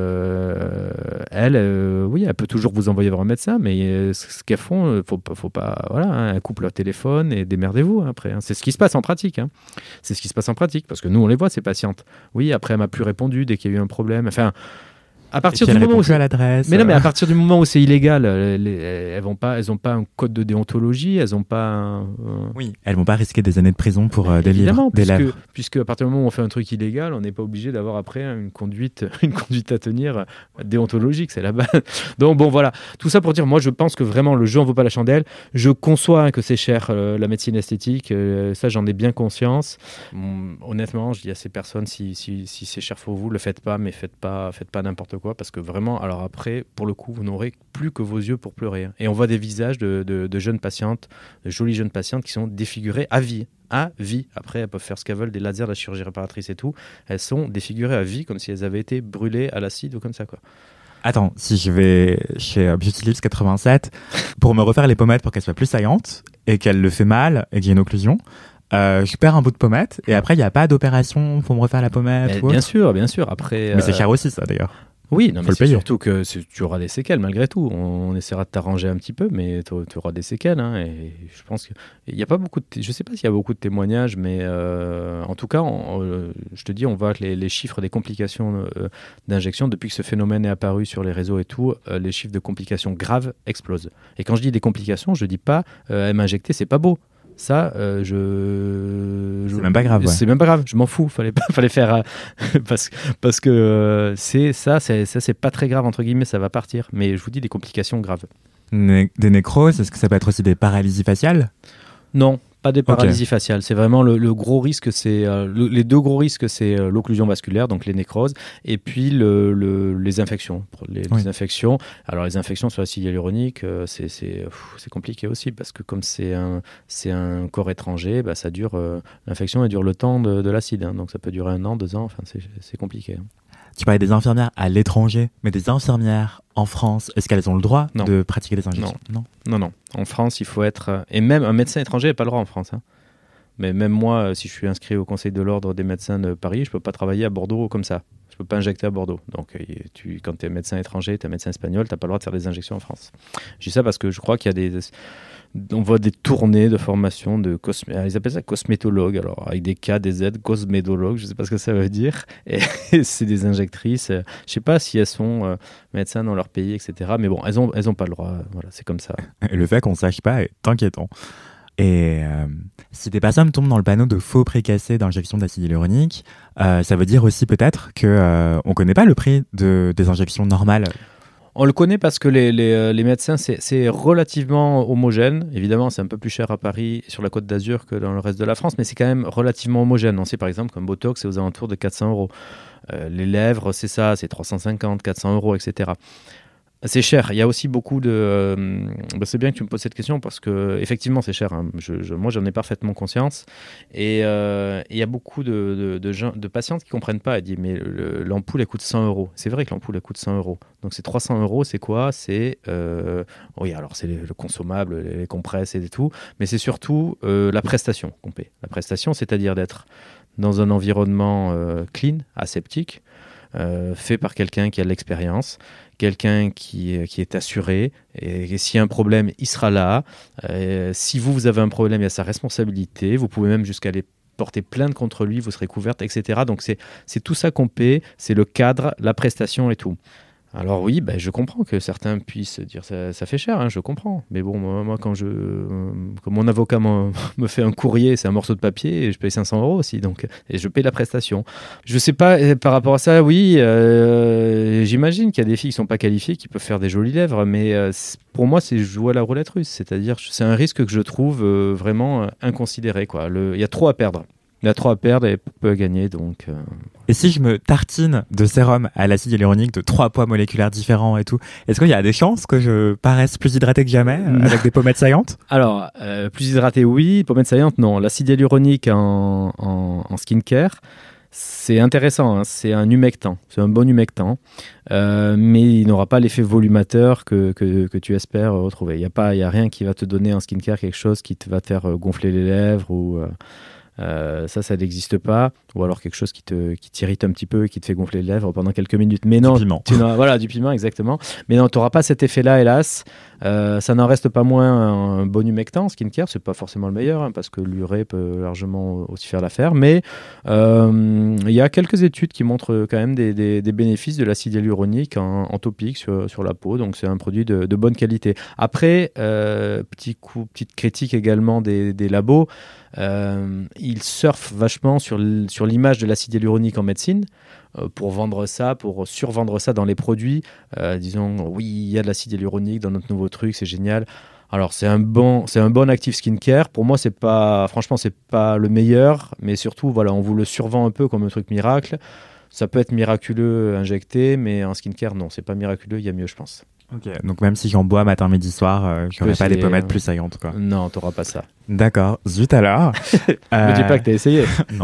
euh, elle, euh, oui, elle peut toujours vous envoyer voir un médecin, mais euh, ce qu'elles font, faut, faut pas, voilà, hein, elles coupent leur téléphone et démerdez-vous hein, après. Hein. C'est ce qui se passe en pratique. Hein. C'est ce qui se passe en pratique, parce que nous, on les voit ces patientes. Oui, après, elle m'a plus répondu dès qu'il y a eu un problème. Enfin. À partir du moment où c'est à l'adresse. Mais non, mais à partir du moment où c'est illégal, elles, elles vont pas, elles n'ont pas un code de déontologie, elles n'ont pas. Un, un... Oui, elles vont pas risquer des années de prison pour euh, des Évidemment, livres, des puisque, lèvres. puisque à partir du moment où on fait un truc illégal, on n'est pas obligé d'avoir après une conduite, une conduite à tenir déontologique, c'est la base. Donc bon, voilà, tout ça pour dire, moi je pense que vraiment le jeu en vaut pas la chandelle. Je conçois hein, que c'est cher euh, la médecine esthétique, euh, ça j'en ai bien conscience. Hum, honnêtement, je dis à ces personnes, si, si, si c'est cher pour vous, le faites pas, mais faites pas, faites pas n'importe quoi, parce que vraiment. Alors après, pour le coup, vous n'aurez plus que vos yeux pour pleurer. Et on voit des visages de, de, de jeunes patientes, de jolies jeunes patientes qui sont défigurées à vie. À vie. Après, elles peuvent faire ce qu'elles veulent, des lasers, de la chirurgie réparatrice et tout. Elles sont défigurées à vie, comme si elles avaient été brûlées à l'acide ou comme ça, quoi. Attends, si je vais chez Beauty Lips quatre-vingt-sept pour me refaire les pommettes pour qu'elles soient plus saillantes et qu'elles le fait mal et qu'il y ait une occlusion, Euh, je perds un bout de pommette et après il n'y a pas d'opération pour me refaire la pommette. Mais ou bien autre. sûr, bien sûr. Après, mais euh... c'est cher aussi ça d'ailleurs. Oui, non, mais le c'est payer. surtout que c'est, tu auras des séquelles malgré tout. On, on essaiera de t'arranger un petit peu, mais tu auras des séquelles. Hein, et je pense qu'il n'y a pas beaucoup de. T- je sais pas s'il y a beaucoup de témoignages, mais euh, en tout cas, on, euh, je te dis, on voit que les, les chiffres des complications euh, d'injection, depuis que ce phénomène est apparu sur les réseaux et tout, euh, les chiffres de complications graves explosent. Et quand je dis des complications, je dis pas euh, elle m'a injecté, c'est pas beau. Ça, euh, je, je. C'est même pas grave. Ouais. C'est même pas grave. Je m'en fous. Fallait pas, fallait faire euh, parce parce que euh, c'est ça, c'est ça, c'est pas très grave entre guillemets. Ça va partir. Mais je vous dis des complications graves. Né- des nécroses, est-ce que ça peut être aussi des paralysies faciales ? Non, pas des paralysies okay. faciales. C'est vraiment le, le gros risque, c'est euh, le, les deux gros risques, c'est euh, l'occlusion vasculaire, donc les nécroses, et puis le, le, les infections. Les, oui. les infections. Alors les infections sur l'acide hyaluronique, euh, c'est, c'est, pff, c'est compliqué aussi parce que comme c'est un, c'est un corps étranger, bah, ça dure. Euh, l'infection, elle dure le temps de, de l'acide, hein, donc ça peut durer un an, deux ans. Enfin, c'est, c'est compliqué. Hein. Tu parlais des infirmières à l'étranger, mais des infirmières en France, est-ce qu'elles ont le droit non. de pratiquer des injections ? Non. non, non, non. En France, il faut être... Et même un médecin étranger n'a pas le droit en France. Hein. Mais même moi, si je suis inscrit au Conseil de l'Ordre des médecins de Paris, je ne peux pas travailler à Bordeaux comme ça. Je ne peux pas injecter à Bordeaux. Donc, tu, quand tu es médecin étranger, tu es médecin espagnol, tu n'as pas le droit de faire des injections en France. Je dis ça parce que je crois qu'il y a des... On voit des tournées de formation de cosmé... Ils appellent ça cosmétologue, alors avec des K, des Z, cosmétologue, je ne sais pas ce que ça veut dire. Et c'est des injectrices. Je ne sais pas si elles sont euh, médecins dans leur pays, et cetera. Mais bon, elles n'ont elles ont pas le droit. Voilà, c'est comme ça. Et le fait qu'on ne sache pas est inquiétant. Et euh, si des personnes tombent dans le panneau de faux précassés d'injection d'acide hyaluronique, euh, ça veut dire aussi peut-être qu'on euh, ne connaît pas le prix de, des injections normales. On le connaît parce que les, les, les médecins, c'est, c'est relativement homogène. Évidemment, c'est un peu plus cher à Paris et sur la Côte d'Azur que dans le reste de la France, mais c'est quand même relativement homogène. On sait par exemple qu'un Botox, c'est aux alentours de quatre cents euros. Euh, les lèvres, c'est ça, c'est trois cent cinquante, quatre cents euros, et cetera. C'est cher. Il y a aussi beaucoup de... Euh, bah c'est bien que tu me poses cette question parce que effectivement c'est cher. Hein. Je, je, moi, j'en ai parfaitement conscience. Et euh, il y a beaucoup de, de, de, gens, de patientes qui ne comprennent pas. Elles disent, mais le, l'ampoule, elle coûte cent euros. C'est vrai que l'ampoule, elle coûte cent euros. Donc, c'est trois cents euros. C'est quoi ? C'est... Euh, oui, alors, c'est les, le consommable, les, les compresses et tout. Mais c'est surtout euh, la prestation qu'on paie. La prestation, c'est-à-dire d'être dans un environnement euh, clean, aseptique, euh, fait par quelqu'un qui a de l'expérience, quelqu'un qui, qui est assuré, et, et s'il y a un problème, il sera là. Euh, si vous, vous avez un problème, il y a sa responsabilité. Vous pouvez même jusqu'à aller porter plainte contre lui, vous serez couverte, et cetera. Donc, c'est, c'est tout ça qu'on paie, c'est le cadre, la prestation et tout. Alors oui, ben, je comprends que certains puissent dire ça, ça fait cher, hein, je comprends. Mais bon, moi, moi quand, je, euh, quand mon avocat me, me fait un courrier, c'est un morceau de papier, et je paye cinq cents euros aussi, donc, et je paye la prestation. Je sais pas, par rapport à ça, oui, euh, j'imagine qu'il y a des filles qui sont pas qualifiées, qui peuvent faire des jolies lèvres, mais euh, pour moi, c'est jouer à la roulette russe, c'est-à-dire c'est un risque que je trouve euh, vraiment inconsidéré, quoi. Le, il y a trop à perdre. Il a trop à perdre et peu à gagner, donc... Euh... Et si je me tartine de sérum à l'acide hyaluronique de trois poids moléculaires différents et tout, est-ce qu'il y a des chances que je paraisse plus hydraté que jamais euh, avec des pommettes saillantes ? Alors, euh, plus hydraté, oui. Pommettes saillantes, non. L'acide hyaluronique en, en, en skincare, c'est intéressant. Hein. C'est un humectant. C'est un bon humectant. Euh, mais il n'aura pas l'effet volumateur que, que, que tu espères retrouver. Il n'y a pas, il y a rien qui va te donner en skincare quelque chose qui te va te faire gonfler les lèvres ou... Euh, Euh, ça, ça n'existe pas, ou alors quelque chose qui, te, qui t'irrite un petit peu et qui te fait gonfler les lèvres pendant quelques minutes. Mais non, du piment. Tu n'auras, voilà, du piment, exactement. Mais non, tu n'auras pas cet effet-là, hélas. Euh, ça n'en reste pas moins un bon humectant, skincare, c'est pas forcément le meilleur, hein, parce que l'urée peut largement aussi faire l'affaire. Mais euh, il y a quelques études qui montrent quand même des, des, des bénéfices de l'acide hyaluronique en, en topique sur, sur la peau, donc c'est un produit de, de bonne qualité. Après, euh, petit coup, petite critique également des, des labos. Euh, ils surfent vachement sur, l- sur l'image de l'acide hyaluronique en médecine euh, pour vendre ça, pour survendre ça dans les produits. Euh, disons, oui, il y a de l'acide hyaluronique dans notre nouveau truc, c'est génial. Alors, c'est un bon, c'est un bon actif skincare. Pour moi, c'est pas, franchement, c'est pas le meilleur, mais surtout, voilà, on vous le survend un peu comme un truc miracle. Ça peut être miraculeux injecté, mais en skincare, non, c'est pas miraculeux, il y a mieux, je pense. Ok, donc même si j'en bois matin, midi, soir, euh, je n'aurai pas les pommettes plus saillantes, quoi. Non, tu n'auras pas ça. D'accord, zut alors. euh... Ne dis pas que tu as essayé. Non.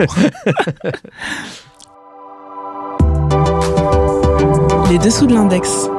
Les dessous de l'index.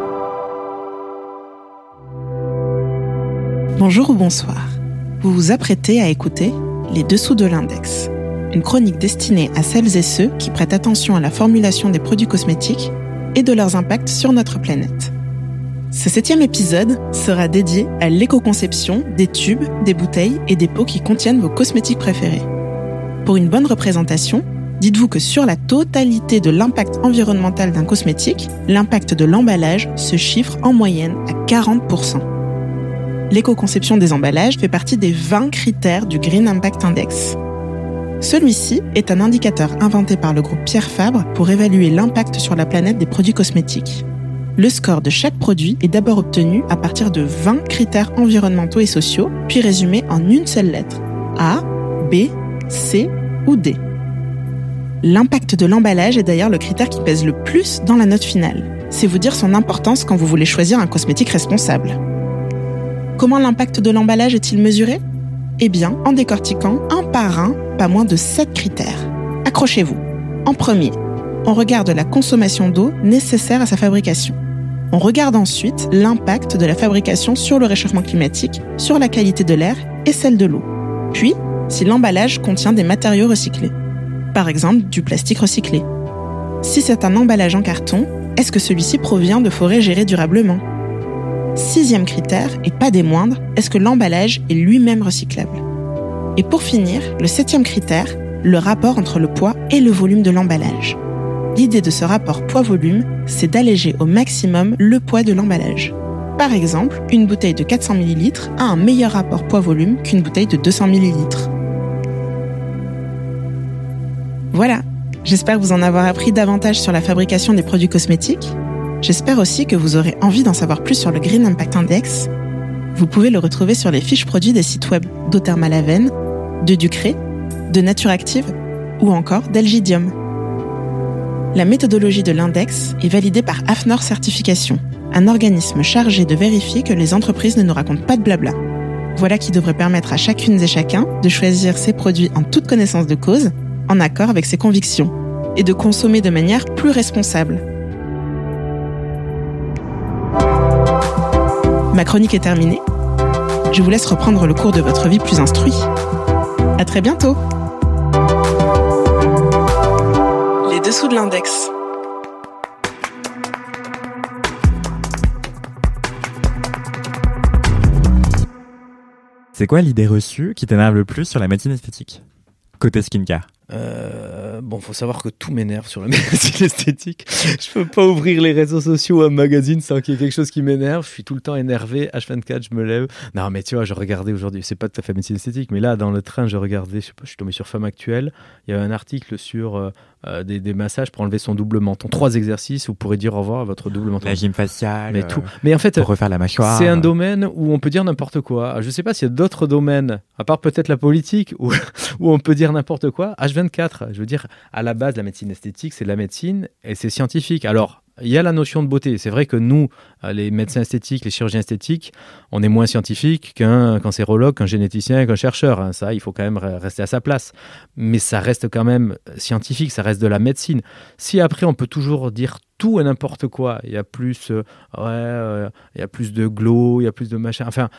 Bonjour ou bonsoir. Vous vous apprêtez à écouter Les dessous de l'index, une chronique destinée à celles et ceux qui prêtent attention à la formulation des produits cosmétiques et de leurs impacts sur notre planète. Ce septième épisode sera dédié à l'éco-conception des tubes, des bouteilles et des pots qui contiennent vos cosmétiques préférés. Pour une bonne représentation, dites-vous que sur la totalité de l'impact environnemental d'un cosmétique, l'impact de l'emballage se chiffre en moyenne à quarante pour cent. L'éco-conception des emballages fait partie des vingt critères du Green Impact Index. Celui-ci est un indicateur inventé par le groupe Pierre Fabre pour évaluer l'impact sur la planète des produits cosmétiques. Le score de chaque produit est d'abord obtenu à partir de vingt critères environnementaux et sociaux, puis résumé en une seule lettre, A, B, C ou D. L'impact de l'emballage est d'ailleurs le critère qui pèse le plus dans la note finale. C'est vous dire son importance quand vous voulez choisir un cosmétique responsable. Comment l'impact de l'emballage est-il mesuré ? Eh bien, en décortiquant un par un, pas moins de sept critères. Accrochez-vous. En premier, on regarde la consommation d'eau nécessaire à sa fabrication. On regarde ensuite l'impact de la fabrication sur le réchauffement climatique, sur la qualité de l'air et celle de l'eau. Puis, si l'emballage contient des matériaux recyclés. Par exemple, du plastique recyclé. Si c'est un emballage en carton, est-ce que celui-ci provient de forêts gérées durablement ? Sixième critère, et pas des moindres, est-ce que l'emballage est lui-même recyclable ? Et pour finir, le septième critère, le rapport entre le poids et le volume de l'emballage. L'idée de ce rapport poids-volume, c'est d'alléger au maximum le poids de l'emballage. Par exemple, une bouteille de quatre cents millilitres a un meilleur rapport poids-volume qu'une bouteille de deux cents millilitres. Voilà, j'espère vous en avoir appris davantage sur la fabrication des produits cosmétiques. J'espère aussi que vous aurez envie d'en savoir plus sur le Green Impact Index. Vous pouvez le retrouver sur les fiches produits des sites web d'Eau-Thermal-Aven, de Ducré, de Nature Active ou encore d'Algidium. La méthodologie de l'index est validée par AFNOR Certification, un organisme chargé de vérifier que les entreprises ne nous racontent pas de blabla. Voilà qui devrait permettre à chacune et chacun de choisir ses produits en toute connaissance de cause, en accord avec ses convictions, et de consommer de manière plus responsable. Ma chronique est terminée. Je vous laisse reprendre le cours de votre vie plus instruit. À très bientôt. Les dessous de l'index. C'est quoi l'idée reçue qui t'énerve le plus sur la médecine esthétique ? Côté skincare. Euh, bon, faut savoir que tout m'énerve sur la médecine esthétique. Je peux pas ouvrir les réseaux sociaux ou un magazine sans qu'il y ait quelque chose qui m'énerve. Je suis tout le temps énervé. H vingt-quatre, je me lève. Non, mais tu vois, je regardais aujourd'hui, c'est pas tout à fait médecine esthétique, mais là, dans le train, je regardais, je sais pas, je suis tombé sur Femme Actuelle. Il y avait un article sur euh, euh, des, des massages pour enlever son double menton. Trois exercices où vous pourrez dire au revoir à votre double menton. La gym faciale. Mais tout. Euh, mais en fait, pour refaire la mâchoire. C'est un domaine où on peut dire n'importe quoi. Je sais pas s'il y a d'autres domaines, à part peut-être la politique, où, où on peut dire n'importe quoi. H vingt-quatre, je veux dire, à la base, la médecine esthétique, c'est de la médecine et c'est scientifique. Alors, il y a la notion de beauté. C'est vrai que nous, les médecins esthétiques, les chirurgiens esthétiques, on est moins scientifiques qu'un cancérologue, qu'un généticien, qu'un chercheur. Ça, il faut quand même rester à sa place. Mais ça reste quand même scientifique, ça reste de la médecine. Si après, on peut toujours dire tout et n'importe quoi, il y a plus, euh, ouais, euh, il y a plus de glow, il y a plus de machin. Enfin,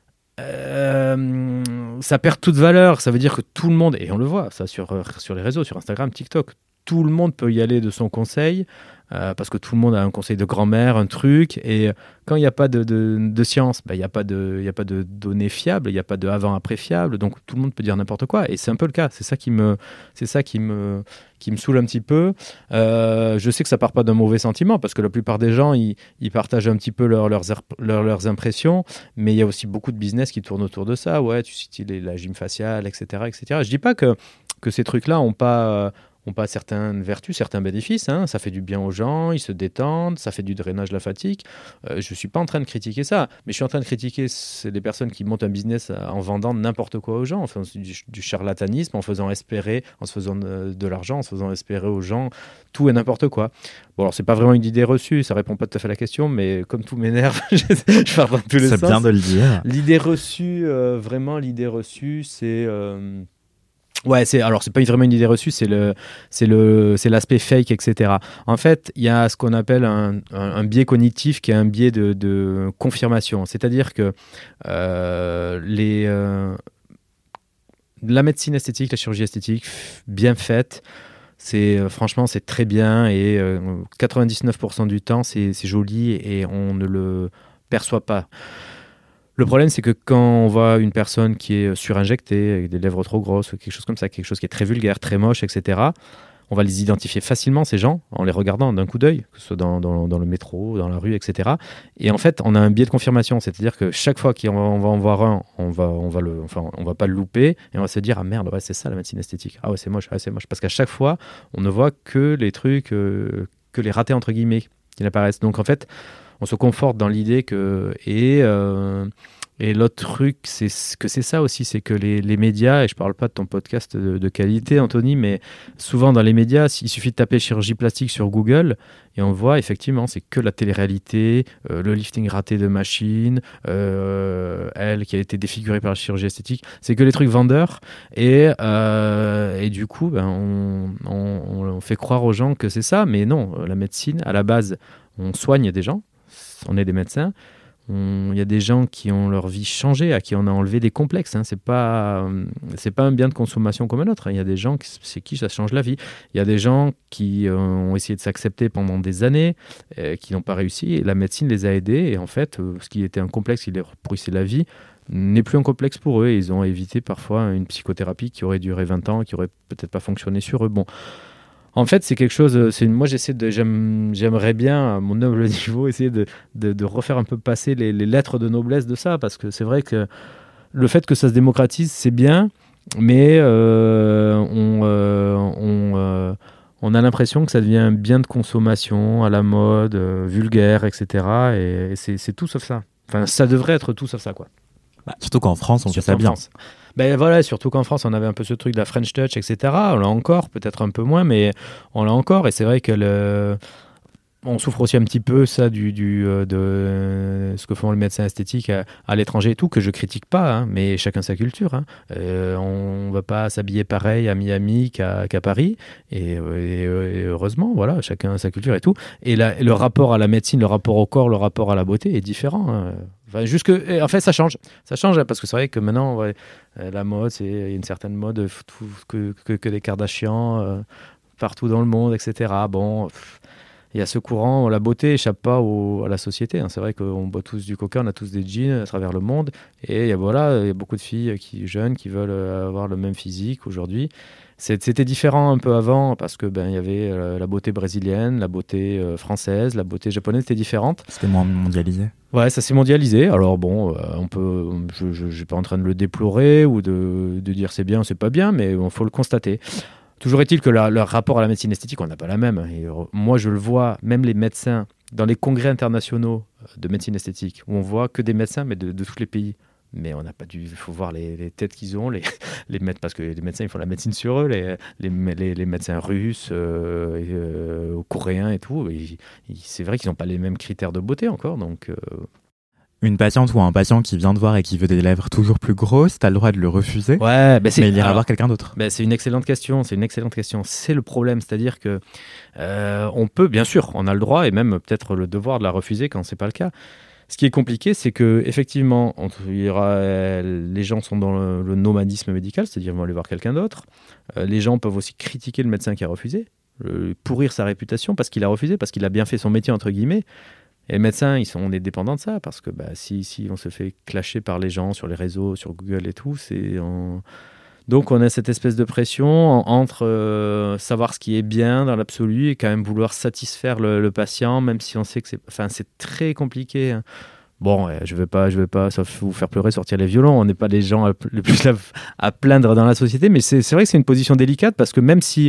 euh, ça perd toute valeur. Ça veut dire que tout le monde, et on le voit, ça sur, sur les réseaux, sur Instagram, TikTok, tout le monde peut y aller de son conseil. Euh, parce que tout le monde a un conseil de grand-mère, un truc, et quand il n'y a pas de, de, de science, bah, il n'y a pas de, il n'y a pas de données fiables, il n'y a pas de avant-après fiables, donc tout le monde peut dire n'importe quoi, et c'est un peu le cas, c'est ça qui me, c'est ça qui me, qui me saoule un petit peu. Euh, je sais que ça part pas d'un mauvais sentiment, parce que la plupart des gens, ils, ils partagent un petit peu leur, leurs, leurs, leurs impressions, mais il y a aussi beaucoup de business qui tournent autour de ça, ouais, tu cites la gym faciale, et cetera, et cetera. Je dis pas que, que ces trucs-là n'ont pas... ont pas certaines vertus, certains bénéfices. Hein. Ça fait du bien aux gens, ils se détendent, ça fait du drainage de la fatigue. Euh, je ne suis pas en train de critiquer ça, mais je suis en train de critiquer c'est les personnes qui montent un business en vendant n'importe quoi aux gens, en faisant du, du charlatanisme, en faisant espérer, en se faisant de, de l'argent, en se faisant espérer aux gens tout et n'importe quoi. Bon, alors, c'est pas vraiment une idée reçue, ça répond pas tout à fait à la question, mais comme tout m'énerve, je pars dans tous les sens. C'est bien de le dire. L'idée reçue, euh, vraiment, l'idée reçue, c'est... Euh, Ouais, c'est alors c'est pas vraiment une idée reçue, c'est le c'est le c'est l'aspect fake, et cetera. En fait, il y a ce qu'on appelle un, un, un biais cognitif qui est un biais de, de confirmation, c'est-à-dire que euh, les euh, la médecine esthétique, la chirurgie esthétique bien faite, c'est euh, franchement c'est très bien et euh, quatre-vingt-dix-neuf pour cent du temps c'est c'est joli et on ne le perçoit pas. Le problème, c'est que quand on voit une personne qui est surinjectée, avec des lèvres trop grosses, quelque chose comme ça, quelque chose qui est très vulgaire, très moche, et cetera, on va les identifier facilement, ces gens, en les regardant d'un coup d'œil, que ce soit dans, dans, dans le métro, dans la rue, et cetera. Et en fait, on a un biais de confirmation, c'est-à-dire que chaque fois qu'on va, on va en voir un, on va, on va le, enfin, on va pas le louper, et on va se dire, ah merde, ouais, c'est ça la médecine esthétique. Ah ouais, c'est moche, ouais, c'est moche. Parce qu'à chaque fois, on ne voit que les trucs, euh, que les ratés, entre guillemets, qui apparaissent. Donc en fait, on se conforte dans l'idée que... Et... Euh, Et l'autre truc, c'est que c'est ça aussi, c'est que les, les médias, et je ne parle pas de ton podcast de, de qualité, Anthony, mais souvent dans les médias, il suffit de taper chirurgie plastique sur Google et on voit effectivement, c'est que la télé-réalité, euh, le lifting raté de machine, euh, elle qui a été défigurée par la chirurgie esthétique, c'est que les trucs vendeurs. Et, euh, et du coup, ben, on, on, on fait croire aux gens que c'est ça, mais non, la médecine, à la base, on soigne des gens, on est des médecins. Il y a des gens qui ont leur vie changée, à qui on a enlevé des complexes. Hein. Ce n'est pas, c'est pas un bien de consommation comme un autre. Il y a des gens, qui, c'est qui ça change la vie. Il y a des gens qui euh, ont essayé de s'accepter pendant des années, euh, qui n'ont pas réussi. Et la médecine les a aidés. Et en fait, euh, ce qui était un complexe qui leur pourrissait la vie n'est plus un complexe pour eux. Et ils ont évité parfois une psychothérapie qui aurait duré vingt ans, qui n'aurait peut-être pas fonctionné sur eux. Bon. En fait, c'est quelque chose. C'est, moi, j'essaie de, j'aime, j'aimerais bien, à mon humble niveau, essayer de, de, de refaire un peu passer les, les lettres de noblesse de ça, parce que c'est vrai que le fait que ça se démocratise, c'est bien, mais euh, on, euh, on, euh, on a l'impression que ça devient un bien de consommation à la mode, euh, vulgaire, et cetera. Et, et c'est, c'est tout sauf ça. Enfin, ça devrait être tout sauf ça, quoi. Bah, surtout qu'en France, on fait ça bien. France. Ben voilà, surtout qu'en France, on avait un peu ce truc de la French Touch, et cetera. On l'a encore, peut-être un peu moins, mais on l'a encore. Et c'est vrai que le... on souffre aussi un petit peu ça du, du euh, de ce que font les médecins esthétiques à, à l'étranger et tout, que je critique pas, hein, mais chacun sa culture. Hein. Euh, on ne va pas s'habiller pareil à Miami qu'à, qu'à Paris. Et, et, et heureusement, voilà, chacun sa culture et tout. Et, la, et le rapport à la médecine, le rapport au corps, le rapport à la beauté est différent. Hein. Enfin, jusque, en fait, ça change. Ça change parce que c'est vrai que maintenant, ouais, la mode, c'est, il y a une certaine mode que, que, que des Kardashians euh, partout dans le monde, et cetera. Bon, il y a ce courant, la beauté échappe pas au, à la société. Hein. C'est vrai qu'on boit tous du coca, on a tous des jeans à travers le monde. Et il y a, voilà, il y a beaucoup de filles qui, jeunes qui veulent avoir le même physique aujourd'hui. C'était différent un peu avant parce que ben il y avait euh, la beauté brésilienne, la beauté euh, française, la beauté japonaise était différente. C'était moins mondialisé. Ouais, ça s'est mondialisé. Alors bon, euh, on peut, je, je, je suis pas en train de le déplorer ou de, de dire c'est bien ou c'est pas bien, mais il faut le constater. Toujours est-il que la, leur rapport à la médecine esthétique, on n'a pas la même. Et, euh, moi, je le vois, même les médecins dans les congrès internationaux de médecine esthétique, où on voit que des médecins, mais de, de tous les pays. Mais on n'a pas dû. Il faut voir les, les têtes qu'ils ont, les, les médecins, parce que les médecins ils font la médecine sur eux, les, les, les, les médecins russes, euh, et, euh, coréens et tout. Et, et c'est vrai qu'ils n'ont pas les mêmes critères de beauté encore. Donc, euh... une patiente ou un patient qui vient te voir et qui veut des lèvres toujours plus grosses, tu as le droit de le refuser. Ouais, bah c'est, mais il ira alors, voir quelqu'un d'autre. Bah c'est une excellente question. C'est une excellente question. C'est le problème, c'est-à-dire que euh, on peut, bien sûr, on a le droit et même peut-être le devoir de la refuser quand c'est pas le cas. Ce qui est compliqué, c'est que effectivement, on, il y aura, les gens sont dans le, le nomadisme médical, c'est-à-dire ils vont aller voir quelqu'un d'autre. Euh, les gens peuvent aussi critiquer le médecin qui a refusé, le, pourrir sa réputation parce qu'il a refusé, parce qu'il a bien fait son métier entre guillemets. Et les médecins, ils sont, on est dépendants de ça parce que bah, si, si on se fait clasher par les gens sur les réseaux, sur Google et tout, c'est en... Donc on a cette espèce de pression entre euh, savoir ce qui est bien dans l'absolu et quand même vouloir satisfaire le, le patient, même si on sait que c'est, enfin, c'est très compliqué. Hein. Bon, euh, je ne vais pas, je vais pas sauf vous faire pleurer, sortir les violons. On n'est pas les gens les plus à, à plaindre dans la société, mais c'est, c'est vrai que c'est une position délicate parce que même si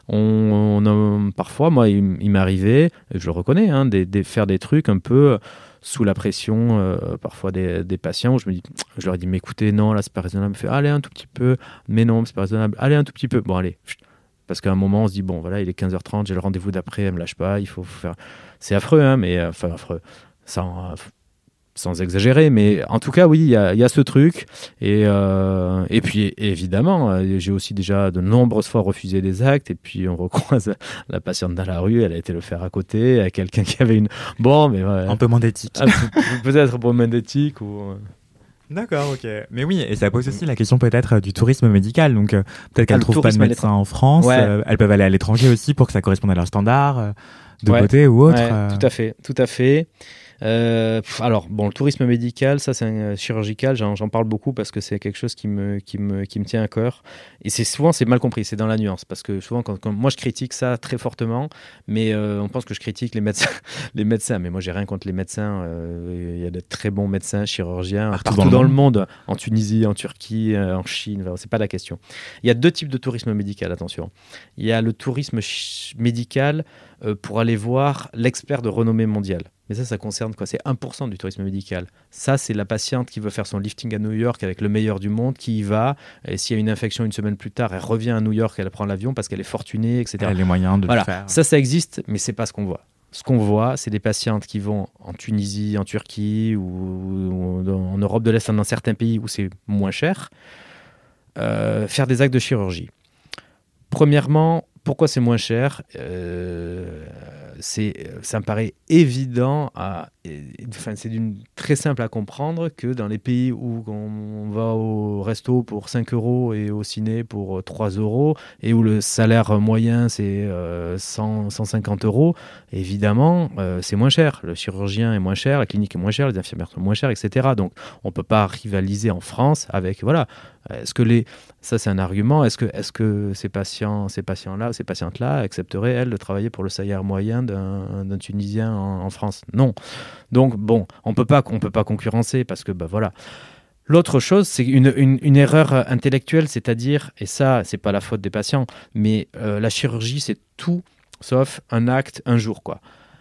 on, on a, parfois, moi, il, il m'est arrivé, je le reconnais, hein, de, de faire des trucs un peu sous la pression euh, parfois des, des patients où je me dis, je leur ai dit mais écoutez non là c'est pas raisonnable, fait allez un tout petit peu, mais non c'est pas raisonnable, allez un tout petit peu, bon allez, parce qu'à un moment on se dit bon voilà il est quinze heures trente, j'ai le rendez-vous d'après, elle me lâche pas, il faut faire, c'est affreux hein, mais euh, enfin affreux sans, sans exagérer, mais en tout cas oui il y a, y a ce truc et, euh, et puis évidemment j'ai aussi déjà de nombreuses fois refusé des actes et puis on recroise la patiente dans la rue, elle a été le faire à côté à quelqu'un qui avait une bon mais ouais, un peu moins d'éthique, ah, peut-être un peu moins d'éthique ou d'accord, ok. Mais oui, et ça pose aussi la question peut-être du tourisme médical. Donc euh, peut-être qu'elles ne ah, trouvent pas de médecin en France. Ouais. Euh, elles peuvent aller à l'étranger aussi pour que ça corresponde à leurs standards euh, de ouais. beauté ou autre. Ouais, euh... Tout à fait, tout à fait. Euh, alors, bon, le tourisme médical, ça c'est un, euh, chirurgical, j'en, j'en parle beaucoup parce que c'est quelque chose qui me, qui me, qui me tient à cœur. Et c'est souvent, c'est mal compris, c'est dans la nuance. Parce que souvent, quand, quand moi je critique ça très fortement, mais euh, on pense que je critique les médecins, les médecins. Mais moi, j'ai rien contre les médecins. Il euh, y a de très bons médecins, chirurgiens, partout, partout dans, le, dans monde. le monde, en Tunisie, en Turquie, euh, en Chine, enfin, c'est pas la question. Il y a deux types de tourisme médical, attention. Il y a le tourisme ch- médical euh, pour aller voir l'expert de renommée mondiale. Mais ça, ça concerne quoi ? C'est un pour cent du tourisme médical. Ça, c'est la patiente qui veut faire son lifting à New York avec le meilleur du monde, qui y va. Et s'il y a une infection une semaine plus tard, elle revient à New York, elle prend l'avion parce qu'elle est fortunée, et cetera. Elle a les moyens de voilà. le faire. Ça, ça existe, mais c'est pas ce qu'on voit. Ce qu'on voit, c'est des patientes qui vont en Tunisie, en Turquie ou, ou en Europe de l'Est, dans certains pays où c'est moins cher, euh, faire des actes de chirurgie. Premièrement, pourquoi c'est moins cher ? euh, c'est, Ça me paraît évident, à, enfin, c'est d'une, très simple à comprendre que dans les pays où on va au resto pour cinq euros et au ciné pour trois euros et où le salaire moyen c'est euh, cent, cent cinquante euros, évidemment euh, c'est moins cher. Le chirurgien est moins cher, la clinique est moins chère, les infirmières sont moins chères, et cetera. Donc on ne peut pas rivaliser en France avec... Voilà. Est-ce que les... Ça, c'est un argument. Est-ce que, est-ce que ces patients, ces patients-là, ces patientes-là accepteraient, elles, de travailler pour le salaire moyen d'un, d'un Tunisien en, en France ? Non. Donc, bon, on ne peut pas concurrencer parce que, bah, voilà. L'autre chose, c'est une, une, une erreur intellectuelle, c'est-à-dire, et ça, c'est pas la faute des patients, mais euh, la chirurgie, c'est tout sauf un acte, un jour, quoi.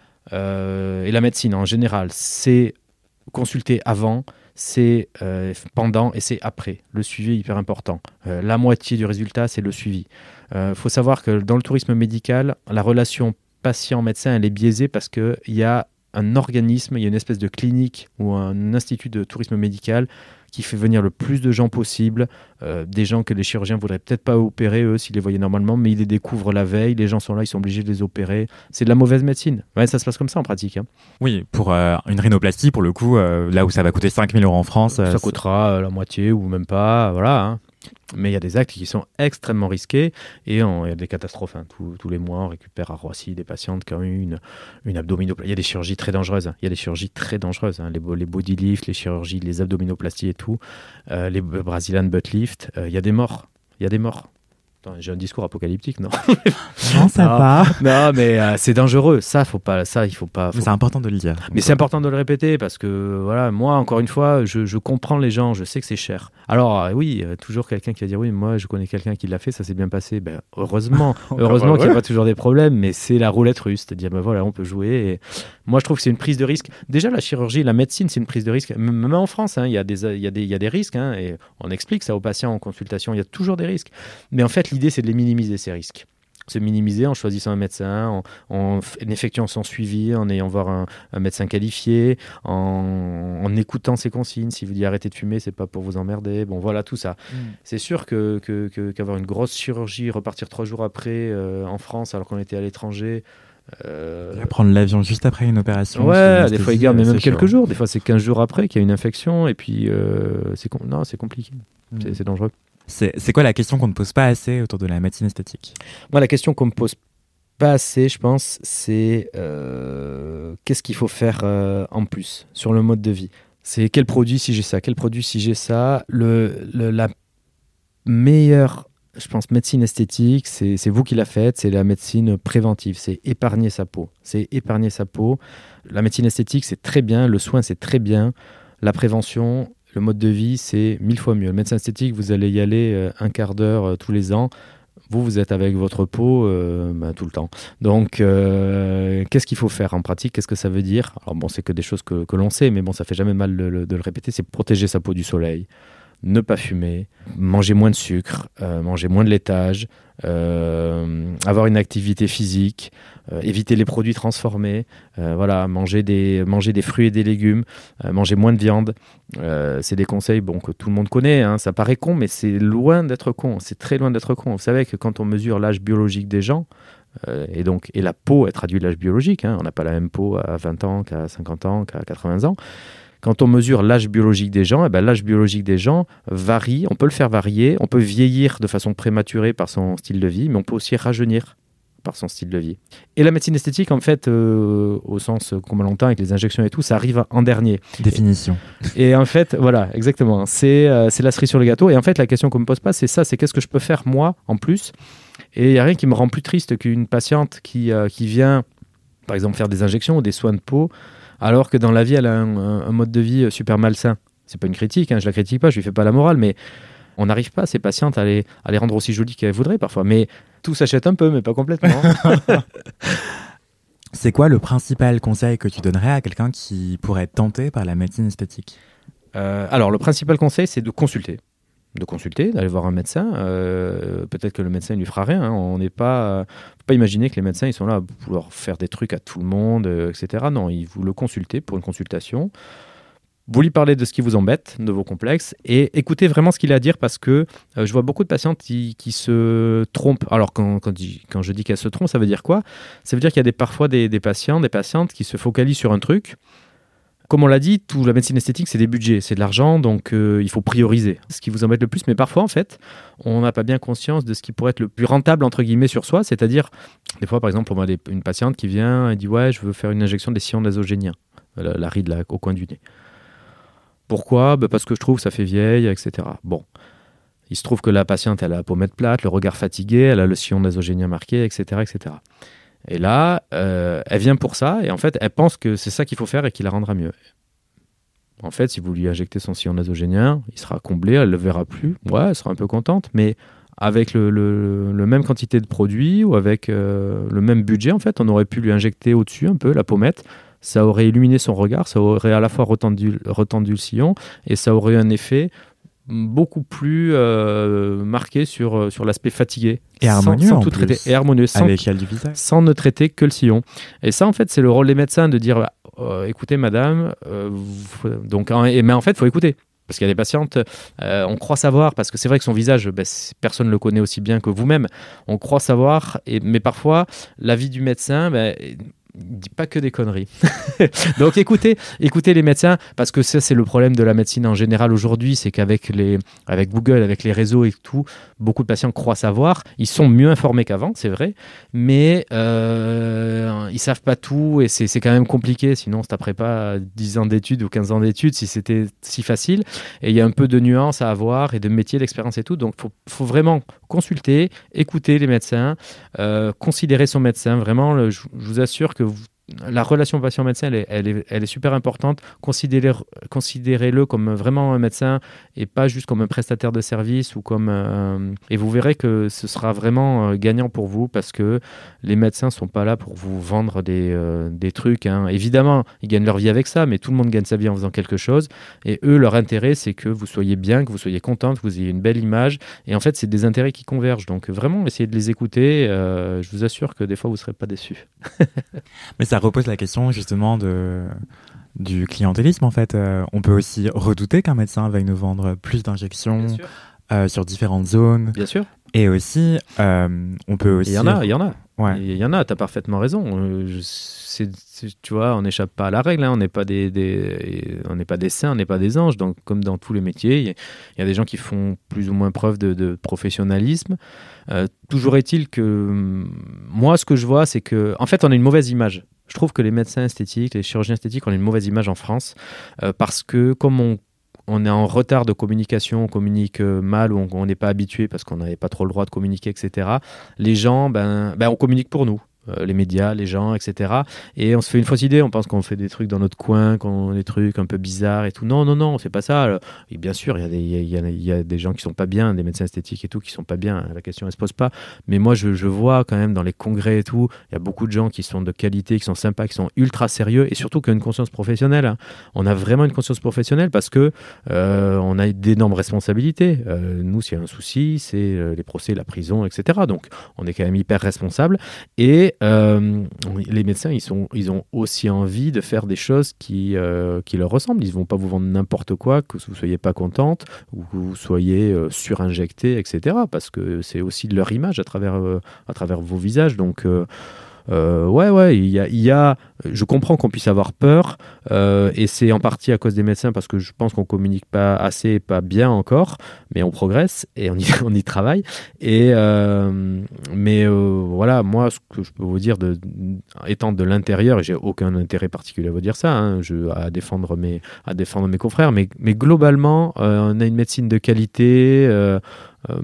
Euh, et la médecine, en général, c'est consulter avant, c'est euh, pendant et c'est après. Le suivi est hyper important. Euh, la moitié du résultat, c'est le suivi. Il euh, faut savoir que dans le tourisme médical, la relation patient-médecin, elle est biaisée parce qu'il y a un organisme, il y a une espèce de clinique ou un institut de tourisme médical qui fait venir le plus de gens possible, euh, des gens que les chirurgiens ne voudraient peut-être pas opérer, eux, s'ils les voyaient normalement, mais ils les découvrent la veille, les gens sont là, ils sont obligés de les opérer. C'est de la mauvaise médecine. Ouais, ça se passe comme ça en pratique. Hein. Oui, pour euh, une rhinoplastie, pour le coup, euh, là où ça va coûter cinq mille euros en France... Ça euh, coûtera euh, la moitié ou même pas, voilà. Hein. Mais il y a des actes qui sont extrêmement risqués et il y a des catastrophes. Hein. Tous, tous les mois, on récupère à Roissy des patientes qui ont eu une, une abdominoplastie. Il y a des chirurgies très dangereuses. Hein. Il y a des chirurgies très dangereuses. Hein. Les, les body lifts, les chirurgies, les abdominoplasties et tout. Euh, les Brazilian butt lift. Euh, il y a des morts. Il y a des morts. Attends, j'ai un discours apocalyptique, non ? Non, ça non, va. Non, mais euh, c'est dangereux. Ça, faut pas. Ça, il faut pas. Faut... Mais c'est important de le dire. Mais c'est important de le répéter parce que voilà, moi, encore une fois, je, je comprends les gens. Je sais que c'est cher. Alors euh, oui, euh, toujours quelqu'un qui va dire oui, moi, je connais quelqu'un qui l'a fait, ça s'est bien passé. Ben heureusement, heureusement qu'il n'y a pas toujours des problèmes. Mais c'est la roulette russe, c'est-à-dire ben voilà, on peut jouer. Et moi, je trouve que c'est une prise de risque. Déjà, la chirurgie, la médecine, c'est une prise de risque. Même en France, hein, il y a des, il y a des, il y a des risques. Hein, et on explique ça aux patients en consultation. Il y a toujours des risques. Mais en fait, l'idée, c'est de les minimiser ces risques. Se minimiser en choisissant un médecin, en, en, en effectuant son suivi, en ayant voir un, un médecin qualifié, en, en écoutant ses consignes. Si vous dites arrêtez de fumer, c'est pas pour vous emmerder. Bon, voilà, tout ça. Mmh. C'est sûr que, que, que, qu'avoir une grosse chirurgie, repartir trois jours après euh, en France alors qu'on était à l'étranger... Euh... Prendre l'avion juste après une opération. Ouais, des fois ils gardent même quelques jours. Des fois c'est quinze jours après qu'il y a une infection et puis euh, c'est, com- non, c'est compliqué. Mmh. C'est, c'est dangereux. C'est, c'est quoi la question qu'on ne pose pas assez autour de la médecine esthétique ? Moi, la question qu'on ne me pose pas assez, je pense, c'est euh, qu'est-ce qu'il faut faire euh, en plus sur le mode de vie ? C'est quel produit si j'ai ça ? Quel produit si j'ai ça ? le, le, La meilleure, je pense, médecine esthétique, c'est, c'est vous qui la faites, c'est la médecine préventive, c'est épargner sa peau. C'est épargner sa peau. La médecine esthétique, c'est très bien, le soin, c'est très bien. La prévention... Le mode de vie, c'est mille fois mieux. Le médecin esthétique, vous allez y aller euh, un quart d'heure euh, tous les ans. Vous, vous êtes avec votre peau euh, bah, tout le temps. Donc, euh, qu'est-ce qu'il faut faire en pratique ? Qu'est-ce que ça veut dire ? Alors bon, c'est que des choses que, que l'on sait, mais bon, ça fait jamais mal de, de, de le répéter. C'est protéger sa peau du soleil, ne pas fumer, manger moins de sucre, euh, manger moins de laitage, euh, avoir une activité physique, euh, éviter les produits transformés, euh, voilà, manger des, manger des fruits et des légumes, euh, manger moins de viande. Euh, c'est des conseils bon, que tout le monde connaît. Hein. Ça paraît con, mais c'est loin d'être con. C'est très loin d'être con. Vous savez que quand on mesure l'âge biologique des gens, euh, et, donc, et la peau, elle traduit l'âge biologique. Hein. On n'a pas la même peau à vingt ans qu'à cinquante ans, qu'à quatre-vingts ans. Quand on mesure l'âge biologique des gens, eh ben, l'âge biologique des gens varie, on peut le faire varier, on peut vieillir de façon prématurée par son style de vie, mais on peut aussi rajeunir par son style de vie. Et la médecine esthétique, en fait, euh, au sens comme on l'entend avec les injections et tout, ça arrive en dernier. Définition. Et, et en fait, voilà, exactement, c'est, euh, c'est la cerise sur le gâteau. Et en fait, la question qu'on me pose pas, c'est ça, c'est qu'est-ce que je peux faire moi, en plus ? Et il n'y a rien qui me rend plus triste qu'une patiente qui, euh, qui vient, par exemple, faire des injections ou des soins de peau, alors que dans la vie, elle a un, un, un mode de vie super malsain. C'est pas une critique, hein, je la critique pas, je lui fais pas la morale, mais on n'arrive pas, ces patientes, à les, à les rendre aussi jolies qu'elles voudraient parfois. Mais tout s'achète un peu, mais pas complètement. c'est quoi le principal conseil que tu donnerais à quelqu'un qui pourrait être tenté par la médecine esthétique ? euh, Alors, le principal conseil, c'est de consulter. de consulter, d'aller voir un médecin. Euh, peut-être que le médecin ne lui fera rien. Hein. On n'est pas, euh, faut pas imaginer que les médecins ils sont là pour pouvoir faire des trucs à tout le monde, euh, et cetera. Non, ils vous le consultez pour une consultation. Vous lui parlez de ce qui vous embête, de vos complexes, et écoutez vraiment ce qu'il a à dire parce que euh, je vois beaucoup de patientes qui, qui se trompent. Alors, quand, quand, quand je dis qu'elles se trompent, ça veut dire quoi ? Ça veut dire qu'il y a des, parfois des, des patients, des patientes qui se focalisent sur un truc. Comme on l'a dit, toute la médecine esthétique, c'est des budgets, c'est de l'argent, donc euh, il faut prioriser ce qui vous embête le plus. Mais parfois, en fait, on n'a pas bien conscience de ce qui pourrait être le plus rentable, entre guillemets, sur soi. C'est-à-dire, des fois, par exemple, on a des, une patiente qui vient et dit « Ouais, je veux faire une injection des sillons nasogéniens, la, la ride là, au coin du nez. » Pourquoi ? Ben parce que je trouve que ça fait vieille, et cetera. Bon, il se trouve que la patiente, elle a la pommette plate, le regard fatigué, elle a le sillon nasogénien marqué, et cetera, et cetera. Et là, euh, elle vient pour ça, et en fait, elle pense que c'est ça qu'il faut faire et qui la rendra mieux. En fait, si vous lui injectez son sillon nasogénien, il sera comblé, elle ne le verra plus. Ouais, elle sera un peu contente, mais avec le, le, le même quantité de produits ou avec euh, le même budget, en fait, on aurait pu lui injecter au-dessus un peu la pommette. Ça aurait illuminé son regard, ça aurait à la fois retendu, retendu le sillon, et ça aurait eu un effet beaucoup plus euh, marqué sur, sur l'aspect fatigué. Et harmonieux sans, sans en tout plus, traiter, et harmonieux, sans, à l'échelle du visage. Sans ne traiter que le sillon. Et ça, en fait, c'est le rôle des médecins de dire euh, écoutez, madame, euh, vous, donc, et, mais en fait, il faut écouter. Parce qu'il y a des patientes, euh, on croit savoir, parce que c'est vrai que son visage, ben, personne ne le connaît aussi bien que vous-même. On croit savoir, et, mais parfois, l'avis du médecin, ben, il ne dit pas que des conneries. Donc écoutez, écoutez les médecins, parce que ça c'est le problème de la médecine en général aujourd'hui, c'est qu'avec les, avec Google, avec les réseaux et tout, beaucoup de patients croient savoir, ils sont mieux informés qu'avant, c'est vrai, mais euh, ils ne savent pas tout et c'est, c'est quand même compliqué, sinon on ne se taperait pas dix ans d'études ou quinze ans d'études si c'était si facile, et il y a un peu de nuances à avoir et de métier, d'expérience et tout, donc il faut, faut vraiment consulter, écouter les médecins, euh, considérer son médecin, vraiment, le, je, je vous assure que vous, la relation patient-médecin, elle est, elle est, elle est super importante. Considérez, considérez-le comme vraiment un médecin et pas juste comme un prestataire de service ou comme euh, et vous verrez que ce sera vraiment euh, gagnant pour vous parce que les médecins sont pas là pour vous vendre des, euh, des trucs. Hein. Évidemment, ils gagnent leur vie avec ça, mais tout le monde gagne sa vie en faisant quelque chose. Et eux, leur intérêt, c'est que vous soyez bien, que vous soyez content, que vous ayez une belle image. Et en fait, c'est des intérêts qui convergent. Donc vraiment, essayez de les écouter. Euh, je vous assure que des fois, vous serez pas déçus. Mais ça repose la question justement de, du clientélisme en fait. Euh, on peut aussi redouter qu'un médecin veuille nous vendre plus d'injections euh, sur différentes zones. Bien sûr. Et aussi, euh, on peut aussi... Il y en a, il y en a. Ouais. Il y en a, tu as parfaitement raison. Euh, je, c'est, c'est, tu vois, on n'échappe pas à la règle. Hein. On n'est pas des, des, on n'est pas des saints, on n'est pas des anges. Donc, comme dans tous les métiers, il y, y a des gens qui font plus ou moins preuve de, de professionnalisme. Euh, toujours est-il que moi, ce que je vois, c'est que, en fait, on a une mauvaise image. Je trouve que les médecins esthétiques, les chirurgiens esthétiques, on a une mauvaise image en France euh, parce que comme on, on est en retard de communication, on communique euh, mal ou on n'est pas habitué parce qu'on n'avait pas trop le droit de communiquer, et cetera. Les gens, ben, ben, on communique pour nous. Euh, les médias, les gens, et cetera. Et on se fait une fausse idée, on pense qu'on fait des trucs dans notre coin, qu'on des trucs un peu bizarres et tout. Non, non, non, on fait pas ça. Et bien sûr, il y a des, il y a, il y a des gens qui sont pas bien, des médecins esthétiques et tout, qui sont pas bien. La question, elle se pose pas. Mais moi, je, je vois quand même dans les congrès et tout, il y a beaucoup de gens qui sont de qualité, qui sont sympas, qui sont ultra sérieux et surtout qui ont une conscience professionnelle. Hein. On a vraiment une conscience professionnelle parce que euh, on a d'énormes responsabilités. Euh, nous, s'il y a un souci, c'est euh, les procès, la prison, et cetera. Donc, on est quand même hyper responsables. Et Euh, les médecins, ils, sont, ils ont aussi envie de faire des choses qui, euh, qui leur ressemblent. Ils ne vont pas vous vendre n'importe quoi, que vous ne soyez pas contente ou que vous soyez euh, surinjecté, et cetera. Parce que c'est aussi de leur image à travers, euh, à travers vos visages. Donc, euh, Euh, ouais, ouais, il y a, il y a, je comprends qu'on puisse avoir peur, euh, et c'est en partie à cause des médecins parce que je pense qu'on communique pas assez et pas bien encore, mais on progresse et on y, on y travaille. Et euh, mais euh, voilà, moi, ce que je peux vous dire, de, étant de l'intérieur, et j'ai aucun intérêt particulier à vous dire ça, hein, je, à défendre mes, à défendre mes confrères, mais, mais globalement, euh, on a une médecine de qualité. Euh, Euh,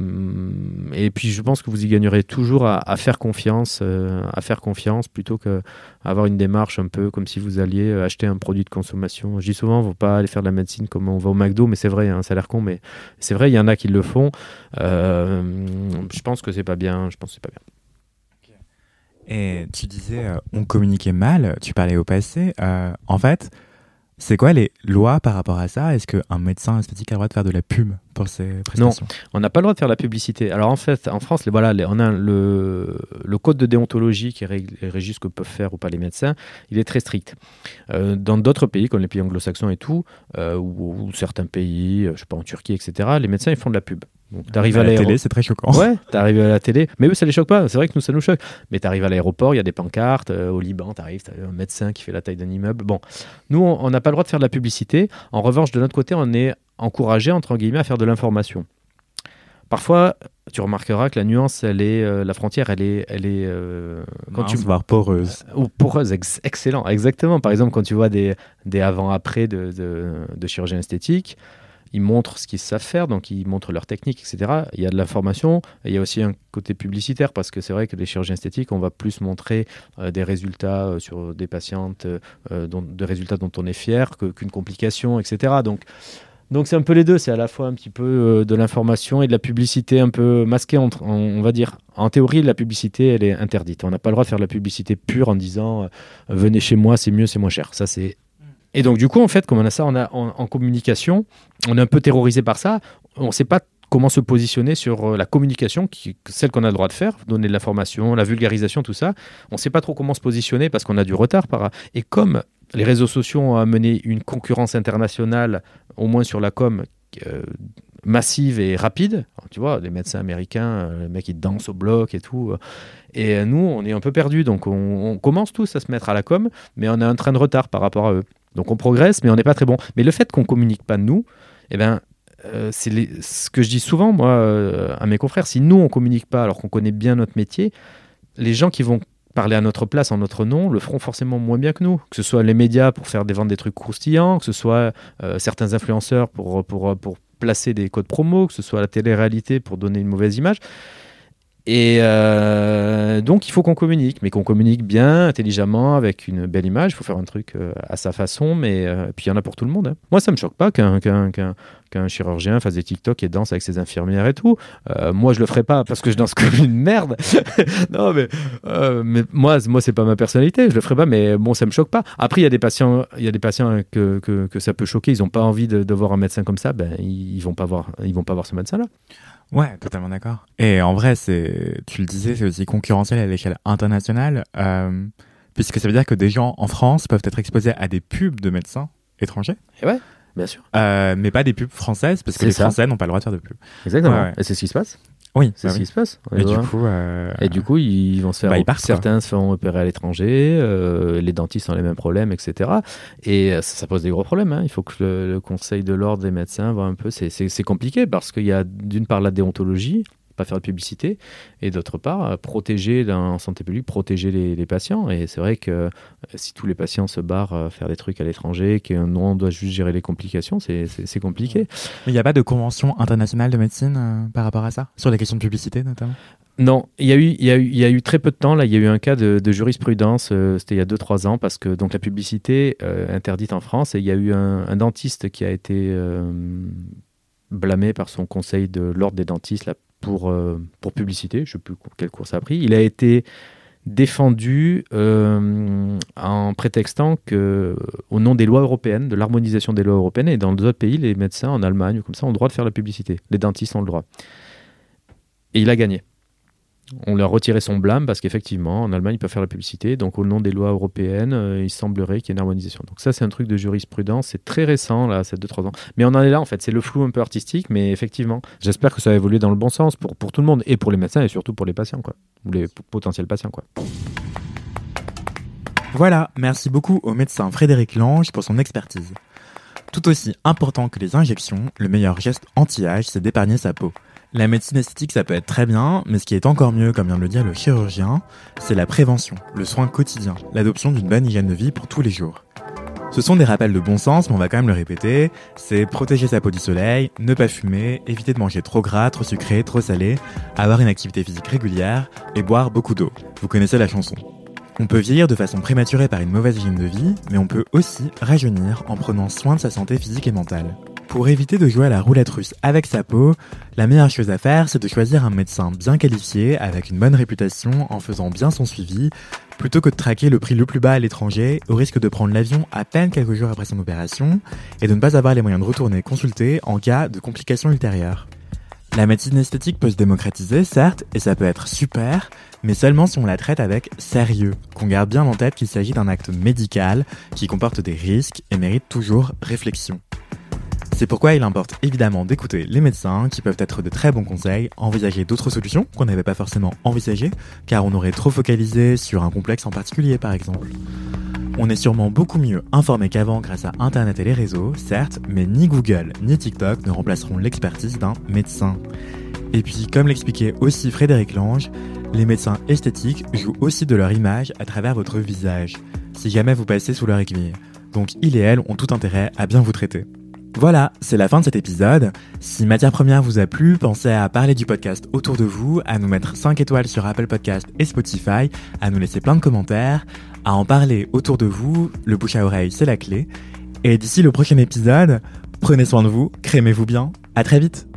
et puis je pense que vous y gagnerez toujours à, à faire confiance, euh, à faire confiance plutôt qu'à avoir une démarche un peu comme si vous alliez acheter un produit de consommation. Je dis souvent, il ne faut pas aller faire de la médecine comme on va au McDo, mais c'est vrai, hein, ça a l'air con, mais c'est vrai, il y en a qui le font. Euh, je pense que c'est pas bien. Je pense que c'est pas bien. Et tu disais, euh, on communiquait mal, tu parlais au passé. Euh, en fait, c'est quoi les lois par rapport à ça ? Est-ce qu'un médecin esthétique a le droit de faire de la pub pour ses prestations ? Non, on n'a pas le droit de faire de la publicité. Alors en fait, en France, les, voilà, les, on a le, le code de déontologie qui régit ce que peuvent faire ou pas les médecins, il est très strict. Euh, dans d'autres pays, comme les pays anglo-saxons et tout, euh, ou, ou certains pays, je sais pas, en Turquie, et cetera, les médecins, ils font de la pub. Donc, t'arrives à, à la l'aéro... télé, c'est très choquant. Ouais, t'arrives à la télé. Mais eux, ça les choque pas. C'est vrai que nous, ça nous choque. Mais t'arrives à l'aéroport, il y a des pancartes. Euh, au Liban, t'arrives, t'as un médecin qui fait la taille d'un immeuble. Bon, nous, on n'a pas le droit de faire de la publicité. En revanche, de notre côté, on est encouragé, entre guillemets, à faire de l'information. Parfois, tu remarqueras que la nuance, elle est, euh, la frontière, elle est, elle est euh, quand Mince, tu voire poreuse. Euh, ou poreuse, ex- excellent, exactement. Par exemple, quand tu vois des, des avant-après de, de, de chirurgiens esthétiques, ils montrent ce qu'ils savent faire, donc ils montrent leur technique, et cetera. Il y a de l'information, et il y a aussi un côté publicitaire, parce que c'est vrai que les chirurgiens esthétiques, on va plus montrer euh, des résultats euh, sur des patientes, euh, dont, des résultats dont on est fier, que, qu'une complication, et cetera. Donc, donc c'est un peu les deux, c'est à la fois un petit peu euh, de l'information et de la publicité un peu masquée, entre, on, on va dire. En théorie, la publicité, elle est interdite. On n'a pas le droit de faire de la publicité pure en disant euh, « venez chez moi, c'est mieux, c'est moins cher ». Ça, c'est... Et donc, du coup, en fait, comme on a ça on a, en, en communication, on est un peu terrorisé par ça. On ne sait pas comment se positionner sur la communication, qui, celle qu'on a le droit de faire, donner de l'information, la vulgarisation, tout ça. On ne sait pas trop comment se positionner parce qu'on a du retard. Par... Et comme les réseaux sociaux ont amené une concurrence internationale, au moins sur la com, euh, massive et rapide, tu vois, les médecins américains, les mecs, ils dansent au bloc et tout. Et nous, on est un peu perdus. Donc, on, on commence tous à se mettre à la com, mais on a un train de retard par rapport à eux. Donc on progresse, mais on n'est pas très bon. Mais le fait qu'on ne communique pas de nous, eh ben, euh, c'est les... ce que je dis souvent moi, euh, à mes confrères, si nous, on ne communique pas alors qu'on connaît bien notre métier, les gens qui vont parler à notre place, en notre nom, le feront forcément moins bien que nous. Que ce soit les médias pour faire des vendre des trucs croustillants, que ce soit euh, certains influenceurs pour, pour, pour placer des codes promo, que ce soit la télé-réalité pour donner une mauvaise image. Et euh, donc, il faut qu'on communique, mais qu'on communique bien, intelligemment, avec une belle image. Il faut faire un truc euh, à sa façon, mais euh, puis il y en a pour tout le monde. Hein. Moi, ça ne me choque pas qu'un, qu'un, qu'un, qu'un chirurgien fasse des TikTok et danse avec ses infirmières et tout. Euh, moi, je le ferai pas parce que je danse comme une merde. non, mais, euh, mais moi, moi, c'est pas ma personnalité. Je le ferai pas, mais bon, ça me choque pas. Après, il y a des patients, il y a des patients que, que, que ça peut choquer. Ils n'ont pas envie de, de voir un médecin comme ça. Ben, ils, ils vont pas voir, ils vont pas voir ce médecin-là. Ouais, totalement d'accord. Et en vrai, c'est, tu le disais, c'est aussi concurrentiel à l'échelle internationale, euh, puisque ça veut dire que des gens en France peuvent être exposés à des pubs de médecins étrangers. Et ouais, bien sûr. Euh, mais pas des pubs françaises, parce que c'est les ça. Français n'ont pas le droit de faire de pubs. Exactement. Ouais, ouais. Et c'est ce qui se passe. Oui, c'est bah ce oui. qui se passe. Et du, coup, euh... et du coup, ils vont se faire. Bah, ils partent, certains quoi. se font opérer à l'étranger, euh, les dentistes ont les mêmes problèmes, et cetera. Et ça, ça pose des gros problèmes. Hein. Il faut que le, le Conseil de l'ordre des médecins voit un peu. C'est, c'est, c'est compliqué parce qu'il y a d'une part la déontologie, pas faire de publicité, et d'autre part, protéger en santé publique, protéger les, les patients. Et c'est vrai que euh, si tous les patients se barrent à faire des trucs à l'étranger, qu'on doit juste gérer les complications, c'est, c'est, c'est compliqué. Mais il n'y a pas de convention internationale de médecine euh, par rapport à ça, sur les questions de publicité notamment ? Non, il y a eu, il y a eu, il y a eu très peu de temps. Là, il y a eu un cas de, de jurisprudence, euh, c'était il y a deux trois ans, parce que donc, la publicité euh, interdite en France, et il y a eu un, un dentiste qui a été euh, blâmé par son conseil de l'ordre des dentistes là, pour, euh, pour publicité, je ne sais plus quel cours ça a pris. Il a été défendu euh, en prétextant que, au nom des lois européennes, de l'harmonisation des lois européennes, et dans d'autres pays, les médecins en Allemagne, comme ça, ont le droit de faire la publicité. Les dentistes ont le droit. Et il a gagné. On lui a retiré son blâme parce qu'effectivement, en Allemagne, ils peuvent faire la publicité. Donc, au nom des lois européennes, euh, il semblerait qu'il y ait une harmonisation. Donc, ça, c'est un truc de jurisprudence. C'est très récent, là, c'est deux trois ans. Mais on en est là, en fait. C'est le flou un peu artistique, mais effectivement, j'espère que ça va évoluer dans le bon sens pour, pour tout le monde, et pour les médecins, et surtout pour les patients, quoi. Ou les p- potentiels patients, quoi. Voilà, merci beaucoup au médecin Frédéric Lange pour son expertise. Tout aussi important que les injections, le meilleur geste anti-âge, c'est d'épargner sa peau. La médecine esthétique, ça peut être très bien, mais ce qui est encore mieux, comme vient de le dire le chirurgien, c'est la prévention, le soin quotidien, l'adoption d'une bonne hygiène de vie pour tous les jours. Ce sont des rappels de bon sens, mais on va quand même le répéter, c'est protéger sa peau du soleil, ne pas fumer, éviter de manger trop gras, trop sucré, trop salé, avoir une activité physique régulière et boire beaucoup d'eau. Vous connaissez la chanson. On peut vieillir de façon prématurée par une mauvaise hygiène de vie, mais on peut aussi rajeunir en prenant soin de sa santé physique et mentale. Pour éviter de jouer à la roulette russe avec sa peau, la meilleure chose à faire, c'est de choisir un médecin bien qualifié, avec une bonne réputation, en faisant bien son suivi, plutôt que de traquer le prix le plus bas à l'étranger, au risque de prendre l'avion à peine quelques jours après son opération, et de ne pas avoir les moyens de retourner consulter en cas de complications ultérieures. La médecine esthétique peut se démocratiser, certes, et ça peut être super, mais seulement si on la traite avec sérieux, qu'on garde bien en tête qu'il s'agit d'un acte médical qui comporte des risques et mérite toujours réflexion. C'est pourquoi il importe évidemment d'écouter les médecins qui peuvent être de très bons conseils, envisager d'autres solutions qu'on n'avait pas forcément envisagées, car on aurait trop focalisé sur un complexe en particulier par exemple. On est sûrement beaucoup mieux informé qu'avant grâce à Internet et les réseaux, certes, mais ni Google ni TikTok ne remplaceront l'expertise d'un médecin. Et puis, comme l'expliquait aussi Frédéric Lange, les médecins esthétiques jouent aussi de leur image à travers votre visage, si jamais vous passez sous leur aiguille. Donc ils et elles ont tout intérêt à bien vous traiter. Voilà, c'est la fin de cet épisode. Si Matière Première vous a plu, pensez à parler du podcast autour de vous, à nous mettre cinq étoiles sur Apple Podcast et Spotify, à nous laisser plein de commentaires, à en parler autour de vous, le bouche à oreille c'est la clé. Et d'ici le prochain épisode, prenez soin de vous, crémez-vous bien, à très vite.